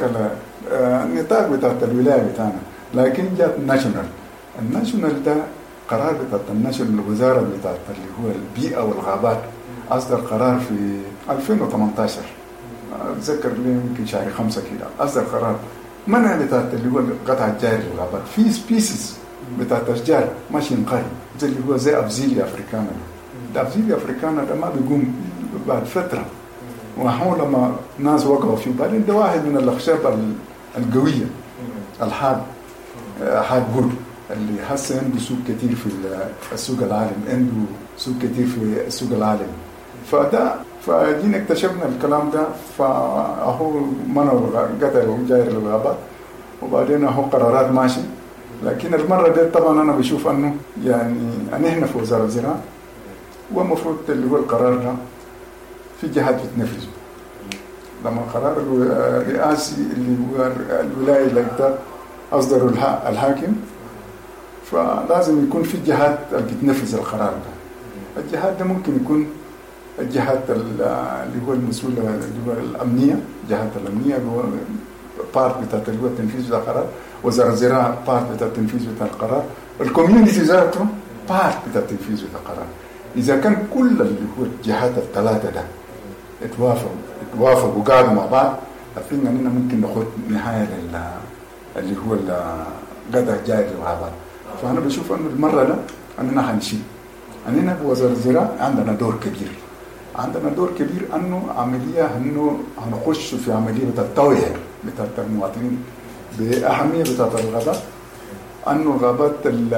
النطاق بتاعت الولاية بتاعنا، لكن جاء الناشونال. الناشونال ده قرار بتاعت الناشونال الوزارة بتاعت اللي هو البيئة والغابات أصدر قرار في ألفين وثمانية عشر، أتذكر لي يمكن شهر خمسة كده، أصدر قرار منع بتاعت اللي هو قطع الجائر للغابات. في سبيسيس بتاعت أشجار ماشي ينقرض زي اللي هو زي أبزيليا أفريكانا. ده أبزيليا أفريكانا ده ما بيقوم بعد فترة، وحول لما ناس وقعوا فيه. بعدين ده واحد من الأخشاب القوية الحاد حاد بود اللي حاسه عنده سوق كتير في السوق العالم، عنده سوق كتير في السوق العالم. فده فجينا اكتشفنا الكلام ده، فاهو منعوا قطع جائر للغابات، وبعدين اهو قرارات ماشي. لكن المره دي طبعا انا بشوف انه يعني انا هنا في وزاره الزراعه، والمفروض اللي هو القرار ده في جهات بتنفذه. لما القرار الرئاسي اللي هو الولايه اللي اصدروا الحاكم، فلازم يكون في جهات اللي بتنفذ القرار ده. الجهات ده ممكن يكون الجهات اللي هو المسؤولة اللي هو الأمنية، جهات الأمنية اللي هو بارت بتاع اللي هو التنفيذ بتاع القرار، وزارة الزراعة بارت بتاع التنفيذ بتاع القرار، الكوميونتي ذاته بارت بتاع التنفيذ بتاع القرار. إذا كان كل اللي هو الجهات الثلاثة ده اتوافقوا اتوافقوا وقعدوا مع بعض، أفين أننا ممكن ناخد نهاية اللي هو القطع جائر للغابات. فأنا بشوف أنه المرة ده أننا هنشيل، أننا بوزارة الزراعة عندنا دور كبير، عندنا دور كبير أنه عملية أنه هنخش في عملية بتاعت التوعية بتاعت المواطنين بأهمية بتاعت الغابات، أنه الغابات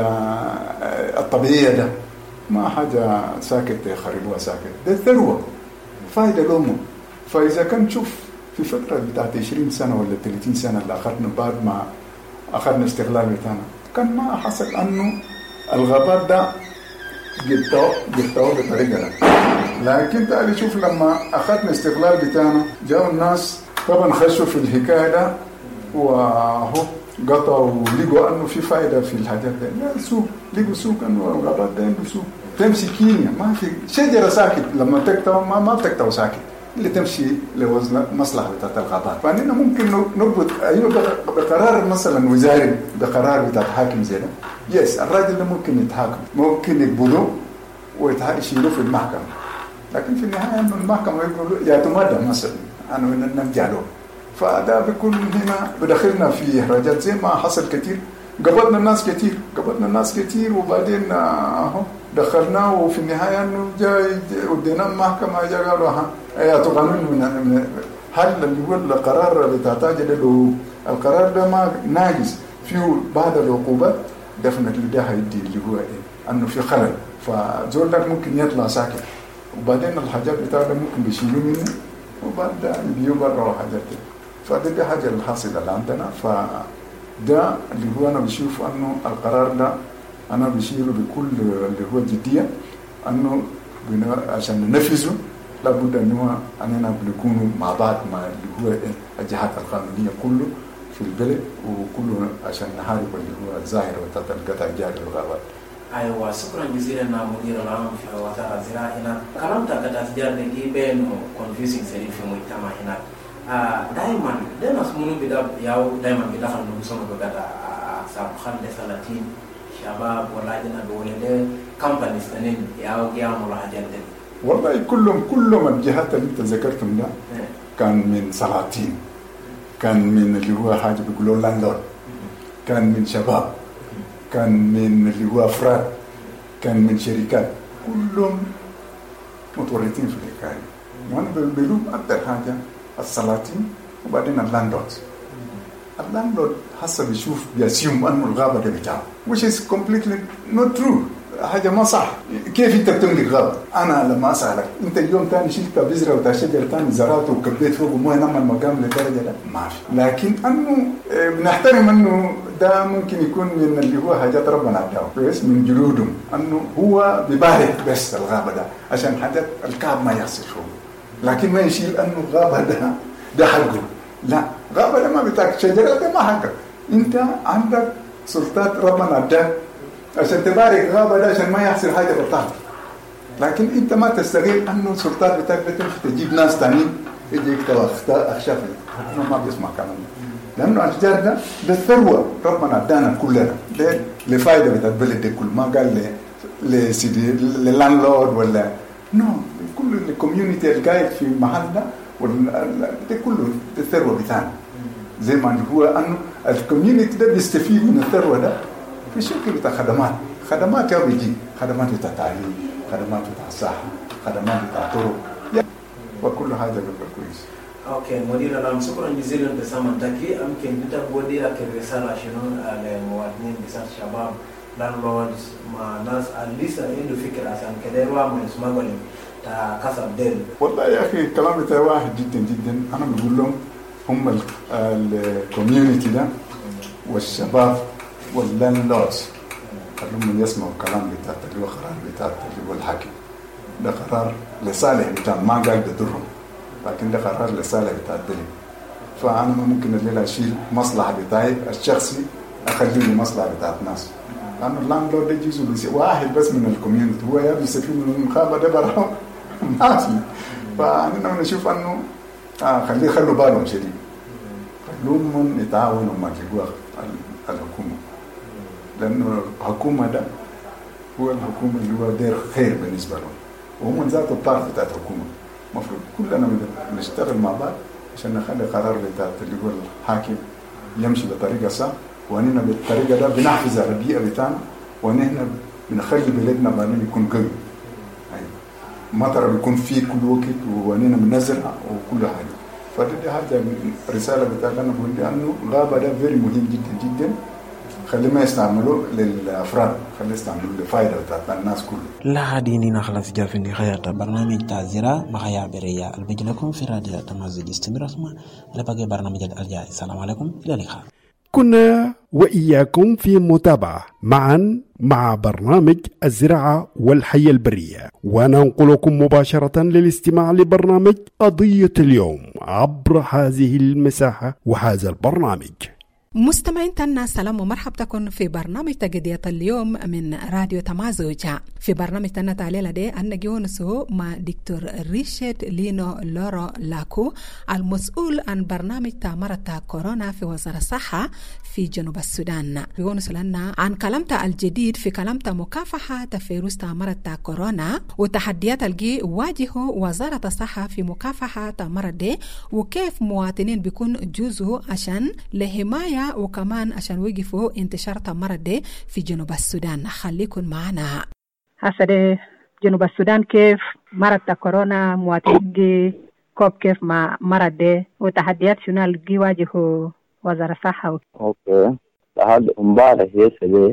الطبيعية ده ما حاجة ساكت يخربوها ساكت، ده ثروة فايدة لهم. فإذا كان نشوف في فترة بتاعت عشرين سنة ولا ثلاثين سنة اللي أخذنا بعد ما أخذنا استغلال بتاعنا، كان ما حصل أنه الغابات ده جبتوه جبتوه بطريقة ده. لكن تعالي شوف لما أخذنا استغلال بتاعنا جاءوا الناس طبعا خشوا في الحكاية ده، وهو قطعوا ولقوا أنه في فائدة في الحاجات ده. لا سوق، لقوا سوق أنه الغابات ده عنده سوق. تمشي كينيا ما في شجرة ساكت، لما تقطع ما ما بتقطع ساكت، اللي تمشي لوزن مصلحة بتاعت الغابات. فأننا ممكن نربط أيوة بقرار مثلا وزاري، بقرار بتاع حاكم زي ده. يس الراجل ده ممكن يتحاكم، ممكن يقبضوه ويشيلوه في المحكمة، لكن في النهاية إنه المحكمة يقولوا يا تمدى مثلا أنا نرجع له. فده بيكون هنا بدخلنا في إحراجات زي ما حصل كتير. قبضنا الناس كتير قبضنا الناس كتير وبعدين أهو دخلناه، وفي النهاية إنه جاي ودينا المحكمة جا قالوا ها يا تقانون من هل اللي هو القرار اللي تحتاج له القرار ده ما ناقص فيه بعض العقوبات، دفنت ده هيدي اللي هو إيه أنه في خلل، فزول لك ممكن يطلع ساكت، وبعدين الحاجات بتاعته ممكن بيشيلوا منه وبعد يبيعوا برا وحاجات دي. فده دي حاجة الحاصلة اللي عندنا. فده اللي هو أنا بشوف أنه القرار ده أنا بشيله بكل اللي هو جدية، أنه عشان ننفذه لابد أنه أننا بنكونوا مع بعض مع اللي هو الجهات القانونية كله في البلد، وكله عشان نحارب اللي هو الظاهرة بتاعت القطع الجائر للغابات. أيوة شكرا جزيلا مدير العام في وزارة الزراعة هنا. كلامك كتسجيل لكي بين confusing سريع في المجتمع هنا. دائما دائما سمونو بدا ياو دائما بدخل نبصون بقدر أكثر خمسة ثلاثين شباب ولا جنا بولده كمبانيز تنين ياو قيام ولا حاجات دي. والله كلهم كلهم الجهات اللي انت ذكرتهم ده كان من سلاطين، كان من اللي هو حاجه بيقولوا لاندلورد، كان من شباب، كان من اللي هو افراد، كان من شركات، كلهم متورطين في الحكايه. وانا بلوم اكثر حاجه السلاطين وبعدين اللاندلورد. اللاندلورد حسب يشوف بيسيوم انه الغابه ده بتاعه which is completely not true. حاجه ما صح. كيف انت بتملك غابه؟ انا لما اسالك انت اليوم ثاني شلت بذره وتا شجر ثاني زرعته وكبيت فوق مويه نما المقام لدرجه ده ما في. لكن انه بنحترم انه ده ممكن يكون من اللي هو حاجات ربنا اداه كويس من جلودهم، انه هو بيبارك بس الغابه ده عشان حاجات الكعب ما يحصل فوق، لكن ما يشيل انه الغابه ده ده حقه. لا، غابه ده ما بتاعك، شجره ده ما حقك. انت عندك سلطات ربنا اداه عشان تبارك غابة ده عشان ما يحصل حاجة بطاقة. لكن انت ما تستغل انه السلطات بتاعك بتمشي تجيب ناس تانيين يجي يكتبوا اخشاف. انا ما بيسمع كلام ده، لانه الاشجار ده ده ثروة ربنا ادانا كلنا لفائدة بتاعت البلد دي كل ما قال لسيدي للاندلورد ولا نو كل الكوميونتي القاعد في المحل ده ده كله الثروة بتاعنا. زي ما هو انه الكوميونتي ده بيستفيد من الثروة ده في شكل بتاع خدمات، خدمات يا بيجي خدمات بتاع تعليم، خدمات بتاع صحة، خدمات بتاع طرق، وكل حاجة بيبقى كويس. اوكي مدير العام شكرا جزيلا بسامتك. يمكن بتبودي لك الرسالة شنو للمواطنين بسات شباب لاندلوردز مع ناس لسه عنده فكرة عشان كده يعمل سماغلين تا كسب ديل. والله يا اخي الكلام بتاعي واحد جدا جدا. انا بقول لهم هم الكوميونتي ده والشباب واللاندلوردز خلوهم يسمعوا الكلام بتاعت اللي هو قرار بتاعت اللي هو الحاكم. ده قرار لصالح بتاع ما قاعد يضرهم، لكن ده قرار لصالح بتاع البلد. فأنا ما ممكن الليلة أشيل مصلحة بتاعي الشخصي أخليه المصلحة بتاعت الناس، لأنه اللاندلورد ده جزء بس واحد بس من الكوميونتي، هو يا بيستفيد من المخابة ده براه ما في. فأنا نشوف أنه آه خليه خلوا بالهم شديد، خلوهم يتعاونوا مع الحكومة، لأنه الحكومة ده هو الحكومة اللي هو دير خير بالنسبة لهم، وهم ذات الطاقة بتاعت الحكومة. مفروض كلنا نشتغل مع بعض عشان نخلي قرار بتاعت اللي هو الحاكم يمشي بطريقة صح، ونحن بالطريقة ده بنحفز على البيئة بتاعنا، ونحن بنخلي بلدنا بعدين يكون قوي. مطر بيكون فيه كل وقت، ونحن بنزرع وكل حاجة. فدي حاجة رسالة بتاعنا بقول لأنه غابة ده فيري مهم جدا جدا. خلي ما يستعملوا للأفراد، خلي يستعملوا لفائدة بتاعت الناس كله. لا ديني نخلص جا في نهاية برنامج تازيرا مخيا بريا البيج لكم في راديو تمازج استمر اسمع لبقى برنامج الجاي. السلام عليكم إلى اللقاء. كنا وإياكم في متابعة معا مع برنامج الزراعة والحياة البرية، وننقلكم مباشرة للاستماع لبرنامج قضية اليوم عبر هذه المساحة وهذا البرنامج. مستمعين تنا سلام ومرحبا بكم في برنامج تقدية اليوم من راديو تمازوجا. في برنامج تنا تعليل دي أن جونسو مع دكتور ريشارد لينو لورو لاكو المسؤول عن برنامج تامرة كورونا في وزارة الصحة في جنوب السودان. جونسو لنا عن كلامته الجديد في كلامته مكافحة فيروس تامرة كورونا وتحديات الجي واجهه وزارة الصحة في مكافحة تامرة دي، وكيف مواطنين بيكون جزء عشان لحماية وكمان عشان وقفوا انتشار المرض ده في جنوب السودان. خليكن معنا. هسه جنوب السودان كيف مرض كورونا مواطنين كوب كيف مع مرض ده وتحديات شنو اللي بيواجهوا وزارة الصحة. اوكي هذا امبارح يسأل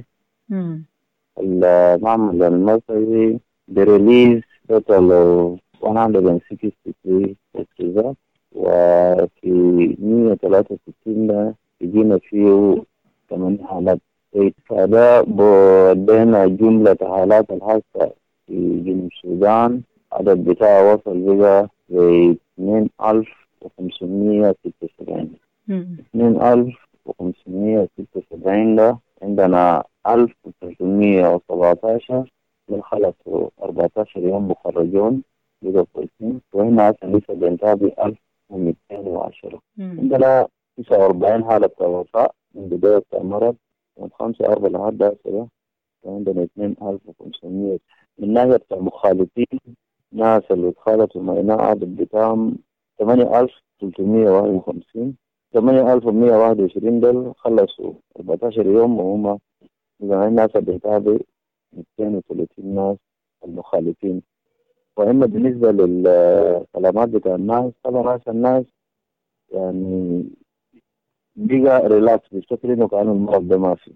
المعمل المصري بريليز توتال مئة وستة وستين cases، وفي مئة وثلاثة وستين يجينا فيه ثمانية حالات. فده بدينا جملة حالات الحاسة في جنوب السودان، عدد بتاعه وصل بقى ل اثنين ألف وخمسمائة وستة وسبعين. اثنين ألف وخمسمائة وستة وسبعين ده عندنا ألف وثلاثمية وسبعة عشر من خلصوا أربعة عشر يوم مخرجون بقوا كويسين، وهنا هسه لسه بينتابي ألف ومئتين وعشرة. عندنا تسعة وأربعين حالة وفاة من بداية المرض، من خمسة أربعة لحد هسه عندنا اثنين ألف وخمسمية. من ناحية المخالطين ناس اللي اتخالطوا معنا عدد بتاعهم ثمانية آلاف وثلاثمية وواحد وخمسين. ثمانية آلاف ومئة وواحد وعشرين دول خلصوا أربعة عشر يوم، وهم إذا الناس بيتابع مئتين وثلاثين ناس المخالطين. وإما بالنسبة للسلامات بتاع الناس، طبعا الناس يعني بيجا ريلاكس بشكل إنه كان المرض ده ما فيه،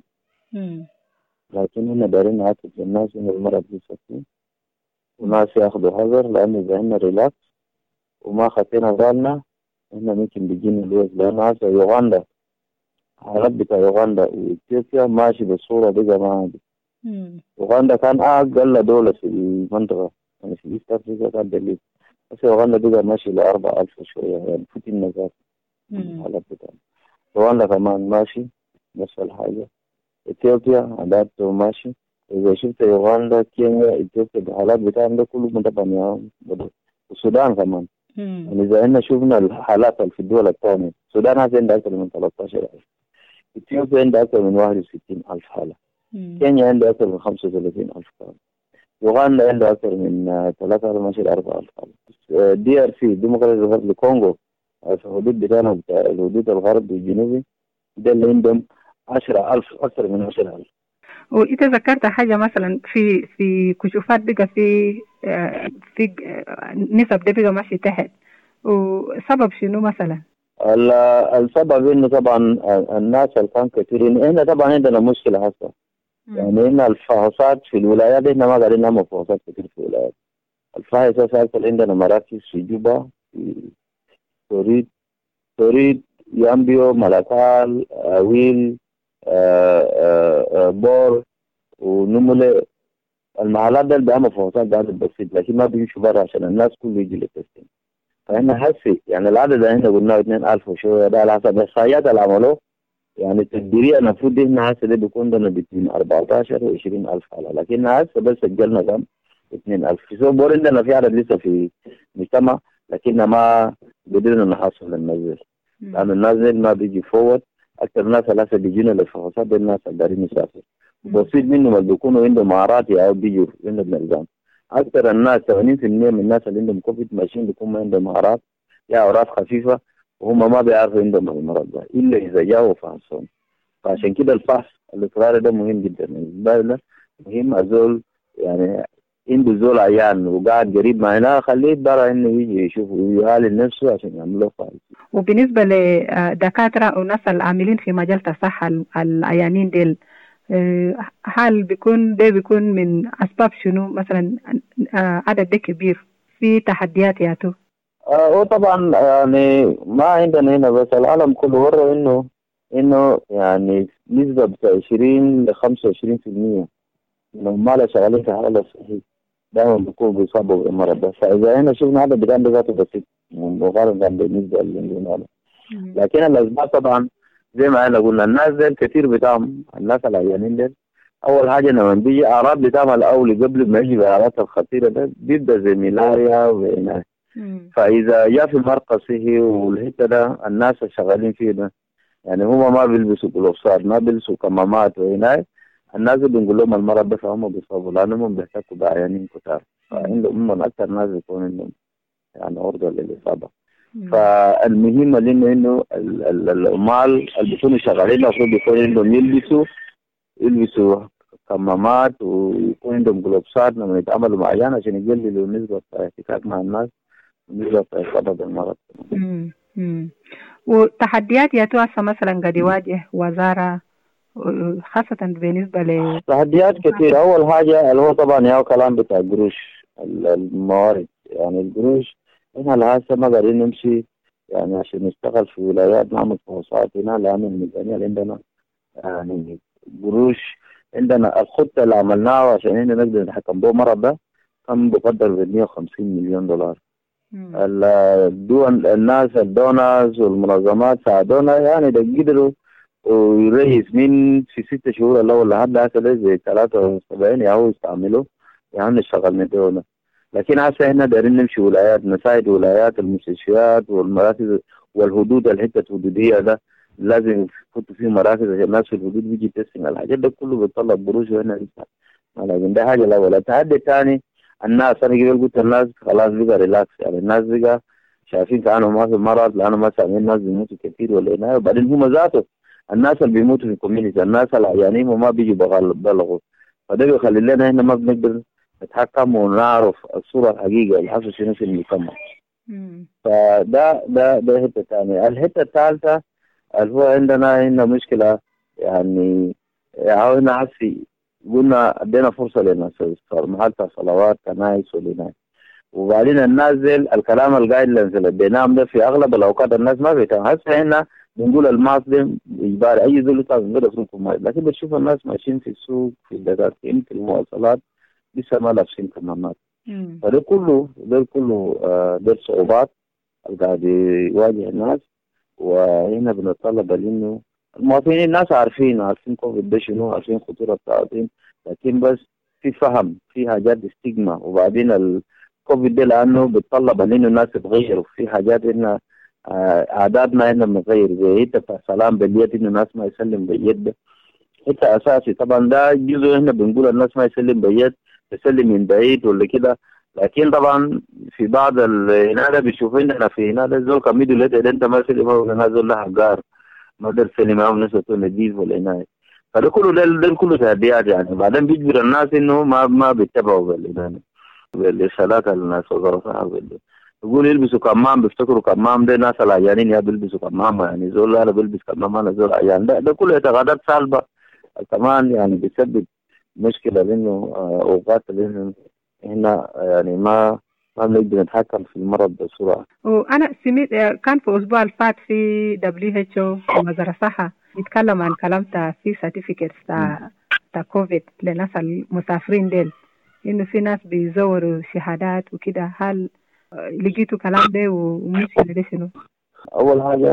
لكن هنا دارين نعطي الناس إنه المرض لسه فيه، وناس ياخدوا حذر، لأنه إذا هنا ريلاكس وما خطينا بالنا هنا ممكن بيجينا الوز. لأنه هسه يوغندا حالات بتاع يوغندا وإثيوبيا ماشي بالصورة دي ما عادي. يوغندا كان أقل دولة في المنطقة، يعني في إيست أفريقيا كان دليل، بس يوغندا بقى ماشي لأربعة ألف شوية، يعني فتين نزات الحالات بتاعنا. يوغندا كمان ماشي نفس الحاجة. إثيوبيا عاداته ماشي. إذا شفت يوغندا كينيا إثيوبيا الحالات بتاعنا ده كله متبني. والسودان كمان يعني إذا إحنا شفنا الحالات في الدول الثانية، السودان عندها أكثر من ثلاثة عشر ألف، إثيوبيا عندها أكثر من واحد وستين ألف حالة، كينيا عندها أكثر من خمسة وثلاثين ألف حالة، يوغندا عندها أكثر من ثلاثة آلاف إلى أربعة آلاف حالة. دي آر سي ديمقراطية الغرب الكونغو في الحدود بتاعنا بتاع الحدود الغربي والجنوبي ده اللي عندهم عشرة ألف، أكثر من عشرة ألف. وإذا ذكرت حاجة مثلا في في كشوفات بقى في في نسب ده بقى ماشي تحت، وسبب شنو مثلا؟ السبب إنه طبعا الناس اللي كان كثيرين، هنا طبعا عندنا مشكلة هسه، يعني هنا الفحوصات في الولايات هنا ما قاعدين نعمل فحوصات كثير في الولايات. الفحوصات هسه عندنا مراكز في جوبا، في توريد توريد يامبيو، ملكال، ويل، آآ آآ بور ونمولة. المحلات ده بيعمل فحوصات بعدد بسيط، لكن ما بيمشوا برا عشان الناس كله يجي للتسليم. فهنا هسي يعني العدد ده هنا قلنا اثنين ألف وشوية، ده على حسب الإحصائيات اللي عملوه، يعني التقديرية المفروض هنا هسه ده بيكون لنا بين أربعة عشر وعشرين ألف حالة، لكن هسه بس سجلنا كم اثنين ألف. في سوق بور عندنا في عدد لسه في مجتمع، لكننا ما قدرنا نحصل الناس، لأن الناس ما بيجي فوت. أكثر ناس هسه بيجينا للفحوصات ده الناس اللي دارين يسافر، بسيط منهم اللي بيكونوا عندهم أعراض أو بيجوا عندهم نظام. أكثر الناس ثمانين بالمئة من الناس اللي عندهم كوفيد ماشيين بيكون ما عندهم أعراض، يا أعراض خفيفة، وهم ما بيعرفوا عندهم المرض ده إلا إذا جاوا فحصهم. فعشان كده الفحص الاضطراري ده مهم جدا بالنسبة لنا. مهم أزول يعني عنده زول عيان وقاعد قريب معنا خليه برا إنه يجي يشوف ويعالج نفسه عشان يعملوا فحص. وبالنسبة لدكاترة وناس العاملين في مجال الصحة العيانين ديل، هل بيكون ده بيكون من أسباب شنو مثلا عدد ده كبير في تحديات ياتو؟ هو طبعا يعني ما عندنا هنا بس العالم كله ورا إنه إنه يعني نسبة بتاع عشرين لخمسة وعشرين في المية من العمال شغالين في حالة صحية دائما بيكونوا بيصابوا بالمرض ده. فإذا هنا شفنا هذا بيكون بذاته بسيط مقارنة بالنسبة للمرض، لكن الأسباب طبعا زي ما احنا قلنا الناس دي كثير بتاعهم الناس العيانين دي اول حاجه لما بيجي اعراض بتاعهم الاول قبل ما يجي الاعراض الخطيره ده بيبدا زي ملاريا وعناية. فاذا جاء في مرقى صحي والحته ده الناس الشغالين فيه ده يعني هم ما بيلبسوا جلوفسات، ما بيلبسوا كمامات وعناية، الناس بنقول لهم المرض ده فهم بيصابوا لانهم بيحتكوا بعيانين كتار، فعندهم هم اكثر ناس بيكون عندهم يعني عرضه للاصابه. فالمهم لانه انه العمال اللي بيكونوا شغالين المفروض يكون عندهم يلبسوا يلبسوا كمامات ويكون عندهم جلوبسات لما يتعاملوا مع عيان عشان يقللوا نسبة الاحتكاك مع الناس ونسبة الإصابة بالمرض. وتحديات يا توسع مثلا قد يواجه وزارة خاصة بالنسبة ل تحديات كثيرة. أول حاجة اللي هو طبعا يا كلام بتاع القروش الموارد، يعني القروش هنا لهسه ما قاعدين نمشي يعني عشان نشتغل في ولايات نعمل فحوصات هنا، لأن الميزانية اللي عندنا يعني قروش. عندنا الخطة اللي عملناها عشان هنا نقدر نتحكم به المرض ده كان بقدر ب مئة وخمسين مليون دولار. الدول الناس الدونرز والمنظمات ساعدونا يعني ده قدروا ويريس من في ست شهور الأول لحد هكذا زي ثلاثة وسبعين يهو يستعملوا يعني نشتغل ندونا. لكن هسه احنا دايرين نمشي ولايات، نساعد ولايات المستشفيات والمراكز والحدود، الحتة الحدودية ده لازم يكون في مراكز عشان الناس في الحدود بيجي تسمع الحاجات ده كله بيطلب بروش وهنا لسه. لكن ده حاجة الأول. التحدي الثاني الناس، أنا قبل قلت الناس خلاص بقى ريلاكس، يعني الناس بقى شايفين كأنه ما في مرض لأنه ما سامعين الناس بيموتوا كثير ولا هنا. وبعدين هم ذاته الناس اللي بيموتوا في الكوميونيتي الناس العيانين وما بيجوا بلغوا، فده بيخلي لنا هنا ما بنقدر نتحكم ونعرف الصورة الحقيقية اللي حصل شنو في المجتمع. فده ده ده الحتة الثانية. الحتة الثالثة اللي هو عندنا هنا مشكلة يعني هنا عسي قلنا ادينا فرصة للناس صار محل صلوات كنايس ولناس، وبعدين النازل الكلام القاعد اللي اديناهم ده في اغلب الاوقات الناس ما بيتهم. هسه هنا بنقول الماصدم اجباري اي زول يطلع من غير يصرفوا ماي، لكن بتشوف الناس ماشيين في السوق في الدكاكين في المواصلات لسه ما لابسين كمامات. فده كله ده كله ده الصعوبات اللي قاعد يواجه الناس. وهنا بنطلب انه المواطنين الناس عارفين عارفين كوفيد ده شنو، عارفين خطوره بتاعتين، لكن بس في فهم في حاجات استجمة. وبعدين الكوفيد ده لانه بتطلب انه الناس تتغير، وفي حاجات هنا عاداتنا هنا بنغير زي حته بتاع سلام باليد انه الناس ما يسلم باليد، حته اساسي. طبعا ده جزء هنا بنقول الناس ما يسلم باليد، يسلم من بعيد ولا كده. لكن طبعا في بعض هنا بيشوف عندنا في هنا زول كميدو لقيت انت ما سلم ولا زول له حجار ما قدر سلم معهم ناس نجيب ولا هنا. فده كله ده, ده كله تهديات يعني. بعدين بيجبر الناس انه ما ما بيتبعوا بالهنا بالارشادات الناس وظروفها. يقول يلبسوا كمام، بيفتكروا كمام ده ناس العيانين يا بيلبسوا كمام، يعني زول انا بلبس كمام انا زول عيان. ده, ده كله اعتقادات سالبه كمان يعني بيسبب مشكله لانه اوقات لانه هنا يعني ما ما بنقدر نتحكم في المرض بسرعه. وانا سمعت كان في الاسبوع اللي فات في دبليو اتش او وزاره الصحه بيتكلم عن كلام تاع في سيرتيفيكيتس تاع تاع كوفيد للناس المسافرين ديل، انه في ناس بيزوروا شهادات وكده. هل لقيتوا كلام ده ومشكلة ده شنو؟ اول حاجه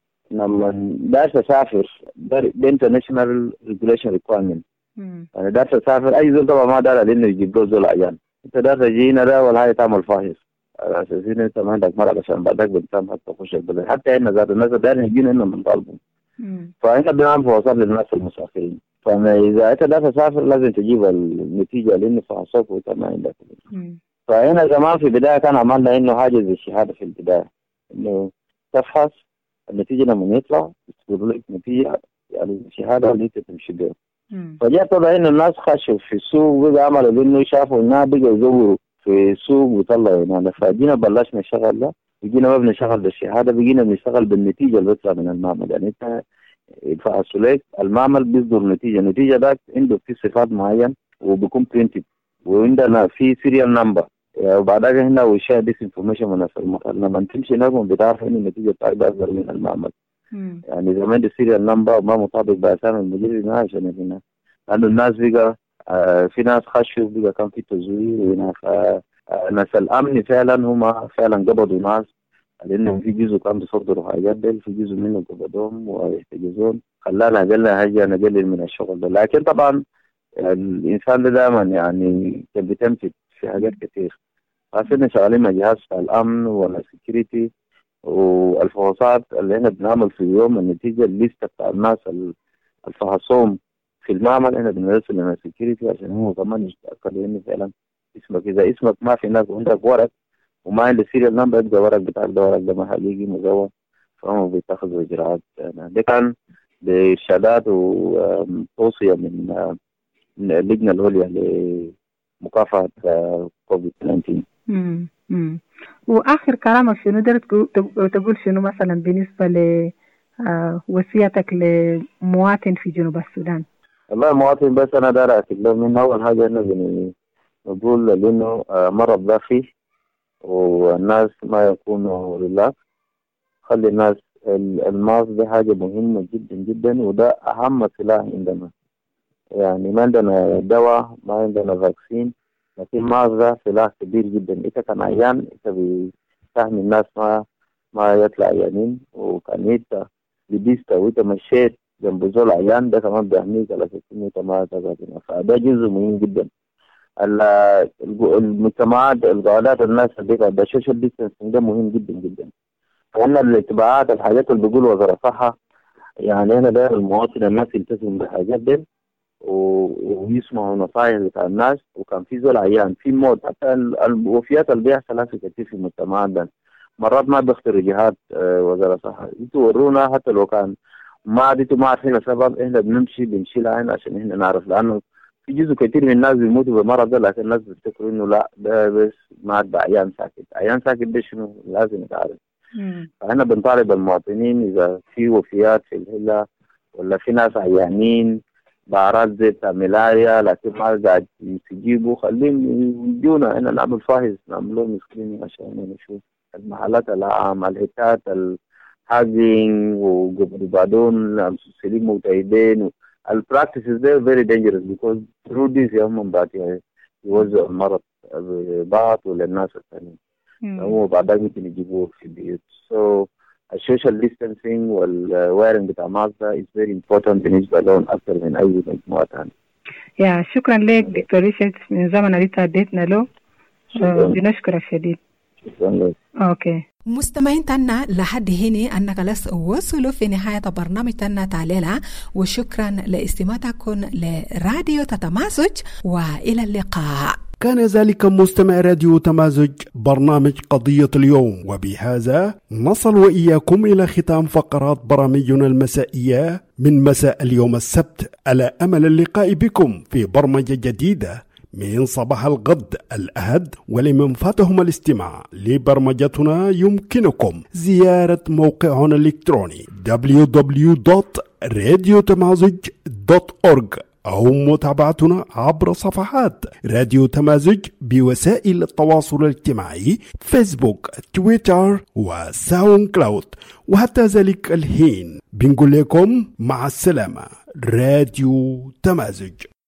لما داش اسافر ده انترناشونال ريجوليشن ريكوايرمنت، يعني داش اسافر اي زول طبعا ما دار انه يجيب له زول عيان. انت داش تجينا ده ولا هاي تعمل فاحص على اساس ان انت ما عندك مرض عشان بعدك بتسامح تخش البلد. حتى هنا ذات الناس دايرين يجينا هنا من طالبهم، فاحنا بنعمل فحوصات للناس المسافرين. فاذا انت داش تسافر لازم تجيب النتيجه لانه فحوصات وانت ما عندك. فهنا زمان في البداية كان عملنا إنه حاجة زي الشهادة في البداية، إنه تفحص النتيجة لما يطلع يصدر لك نتيجة يعني الشهادة اللي أنت تمشي بها. فجاء طبعا إنه الناس خشوا في السوق وبقى عملوا لأنه شافوا إنها بقى يزوروا في السوق وطلعوا هنا. فجينا بلشنا نشتغل ده، بقينا ما بنشتغل بالشهادة، بقينا بنشتغل بالنتيجة اللي بتطلع من المعمل. يعني أنت يفحصوا لك المعمل بيصدر نتيجة، النتيجة ده عنده في صفات معينة وبيكون برينتد وعندنا في سيريال نمبر. وبعدها هنا وشاء ديس انفورميشن من المحل لما تمشي نجم بتعرف ان النتيجه بتاعتك اصغر من المعمل. مم. يعني زمان دي سيريال نمبر ما مطابق باسامي المدير هنا عشان هنا لانه الناس بقى آه في ناس خشوا بقى كان في تزوير هنا. فناس الامن فعلا هم فعلا قبضوا ناس لانهم في جزء كان بيصدروا حاجات ديل، في جزء منهم قبضوهم ويحتجزون خلانا قلنا حاجه نقلل من الشغل ده. لكن طبعا الانسان ده دائما يعني كان بيتمسك في حاجات كتير. عشان شغالين مع جهاز الامن والسكيورتي والفحوصات اللي احنا بنعمل في اليوم النتيجه الليسته بتاع الناس الفحصهم في المعمل احنا بنرسل لنا السكيورتي عشان هو كمان يتاكدوا ان فعلا اسمك اذا اسمك ما في هناك وعندك ورق وما عندك سيريال نمبر يبقى ورق بتاعك ده ورق ده ما حقيقي مزور، فهم بيتخذوا اجراءات. ده كان بارشادات وتوصيه من من اللجنه العليا لمكافحه كوفيد تسعة عشر. امم امم واخر كلامك شنو قدرت تقول شنو مثلا بالنسبه ل وصيتك لمواطن في جنوب السودان؟ والله مواطن بس انا دار اكد له من اول حاجه انه نقول لانه مرض ضافي والناس ما يكونوا ريلاكس. خلي الناس الماسك دي حاجه مهمه جدا جدا وده اهم سلاح عندنا. يعني ما عندنا دواء ما عندنا فاكسين، لكن الماسك ده سلاح كبير جدا. انت كان عيان انت بتحمي الناس ما ما يطلع عيانين. وكان انت لبست وانت مشيت جنب زول عيان ده كمان بيحميك على ستين وتمانية. فده جزء مهم جدا. المجتمعات القعدات الناس اللي ده السوشيال ديستانسينج ده مهم جدا جدا. فانا الاتباعات الحاجات اللي بيقول وزارة الصحة يعني انا داير المواطن الناس يلتزم بالحاجات دي ويسمعوا نصائح بتاع الناس. وكان في زول عيان في موت، حتى الوفيات اللي بيحصل في كثير في المجتمعات ده مرات ما بيختاروا جهات وزارة الصحة. انتوا ورونا حتى لو كان ما عدتوا ما عارفين السبب، احنا بنمشي بنشيل عين عشان احنا نعرف، لانه في جزء كثير من الناس بيموتوا بالمرض ده لكن الناس بيفتكروا انه لا ده بس مات بعيان ساكت. عيان ساكت ده شنو؟ لازم يتعرف. فاحنا بنطالب المواطنين اذا في وفيات في الهله ولا في ناس عيانين بأعراض زي ملاريا لكن ما قاعد يستجيبوا، خليهم يجونا احنا نعمل فاحص، نعمل لهم سكرينينج عشان نشوف المحلات العام، الهتات، الحاجين وقبل بعدون سليم متعيدين. البراكتسز ده very dangerous because through this يوم بعد يوزع المرض بعض وللناس الثانيين. هو بعدها ممكن يجيبوه في البيوت. So السوشيال ديستانسينج والويرنج بتاع ماسك is very important بالنسبة لهم أكثر من أي مجموعة ثانية. يا شكرا لك دكتور ريشارد من زمن اللي تعديتنا له. بنشكرك شديد. شكرا لك. أوكي. مستمعين تنا لحد هنا أنك لس وصلوا في نهاية برنامج تنا تعليلا، وشكرا لاستماعكم لراديو تتماسج وإلى اللقاء. كان ذلك مستمع راديو تمازج برنامج قضية اليوم، وبهذا نصل وإياكم إلى ختام فقرات برامجنا المسائية من مساء اليوم السبت، على أمل اللقاء بكم في برمجة جديدة من صباح الغد الأحد. ولمن فاتهم الاستماع لبرمجتنا يمكنكم زيارة موقعنا الإلكتروني دبليو دبليو دبليو دوت راديو تمازج دوت أورج أو متابعتنا عبر صفحات راديو تمازج بوسائل التواصل الاجتماعي فيسبوك، تويتر وساوند كلاود. وحتى ذلك الحين بنقول لكم مع السلامة. راديو تمازج.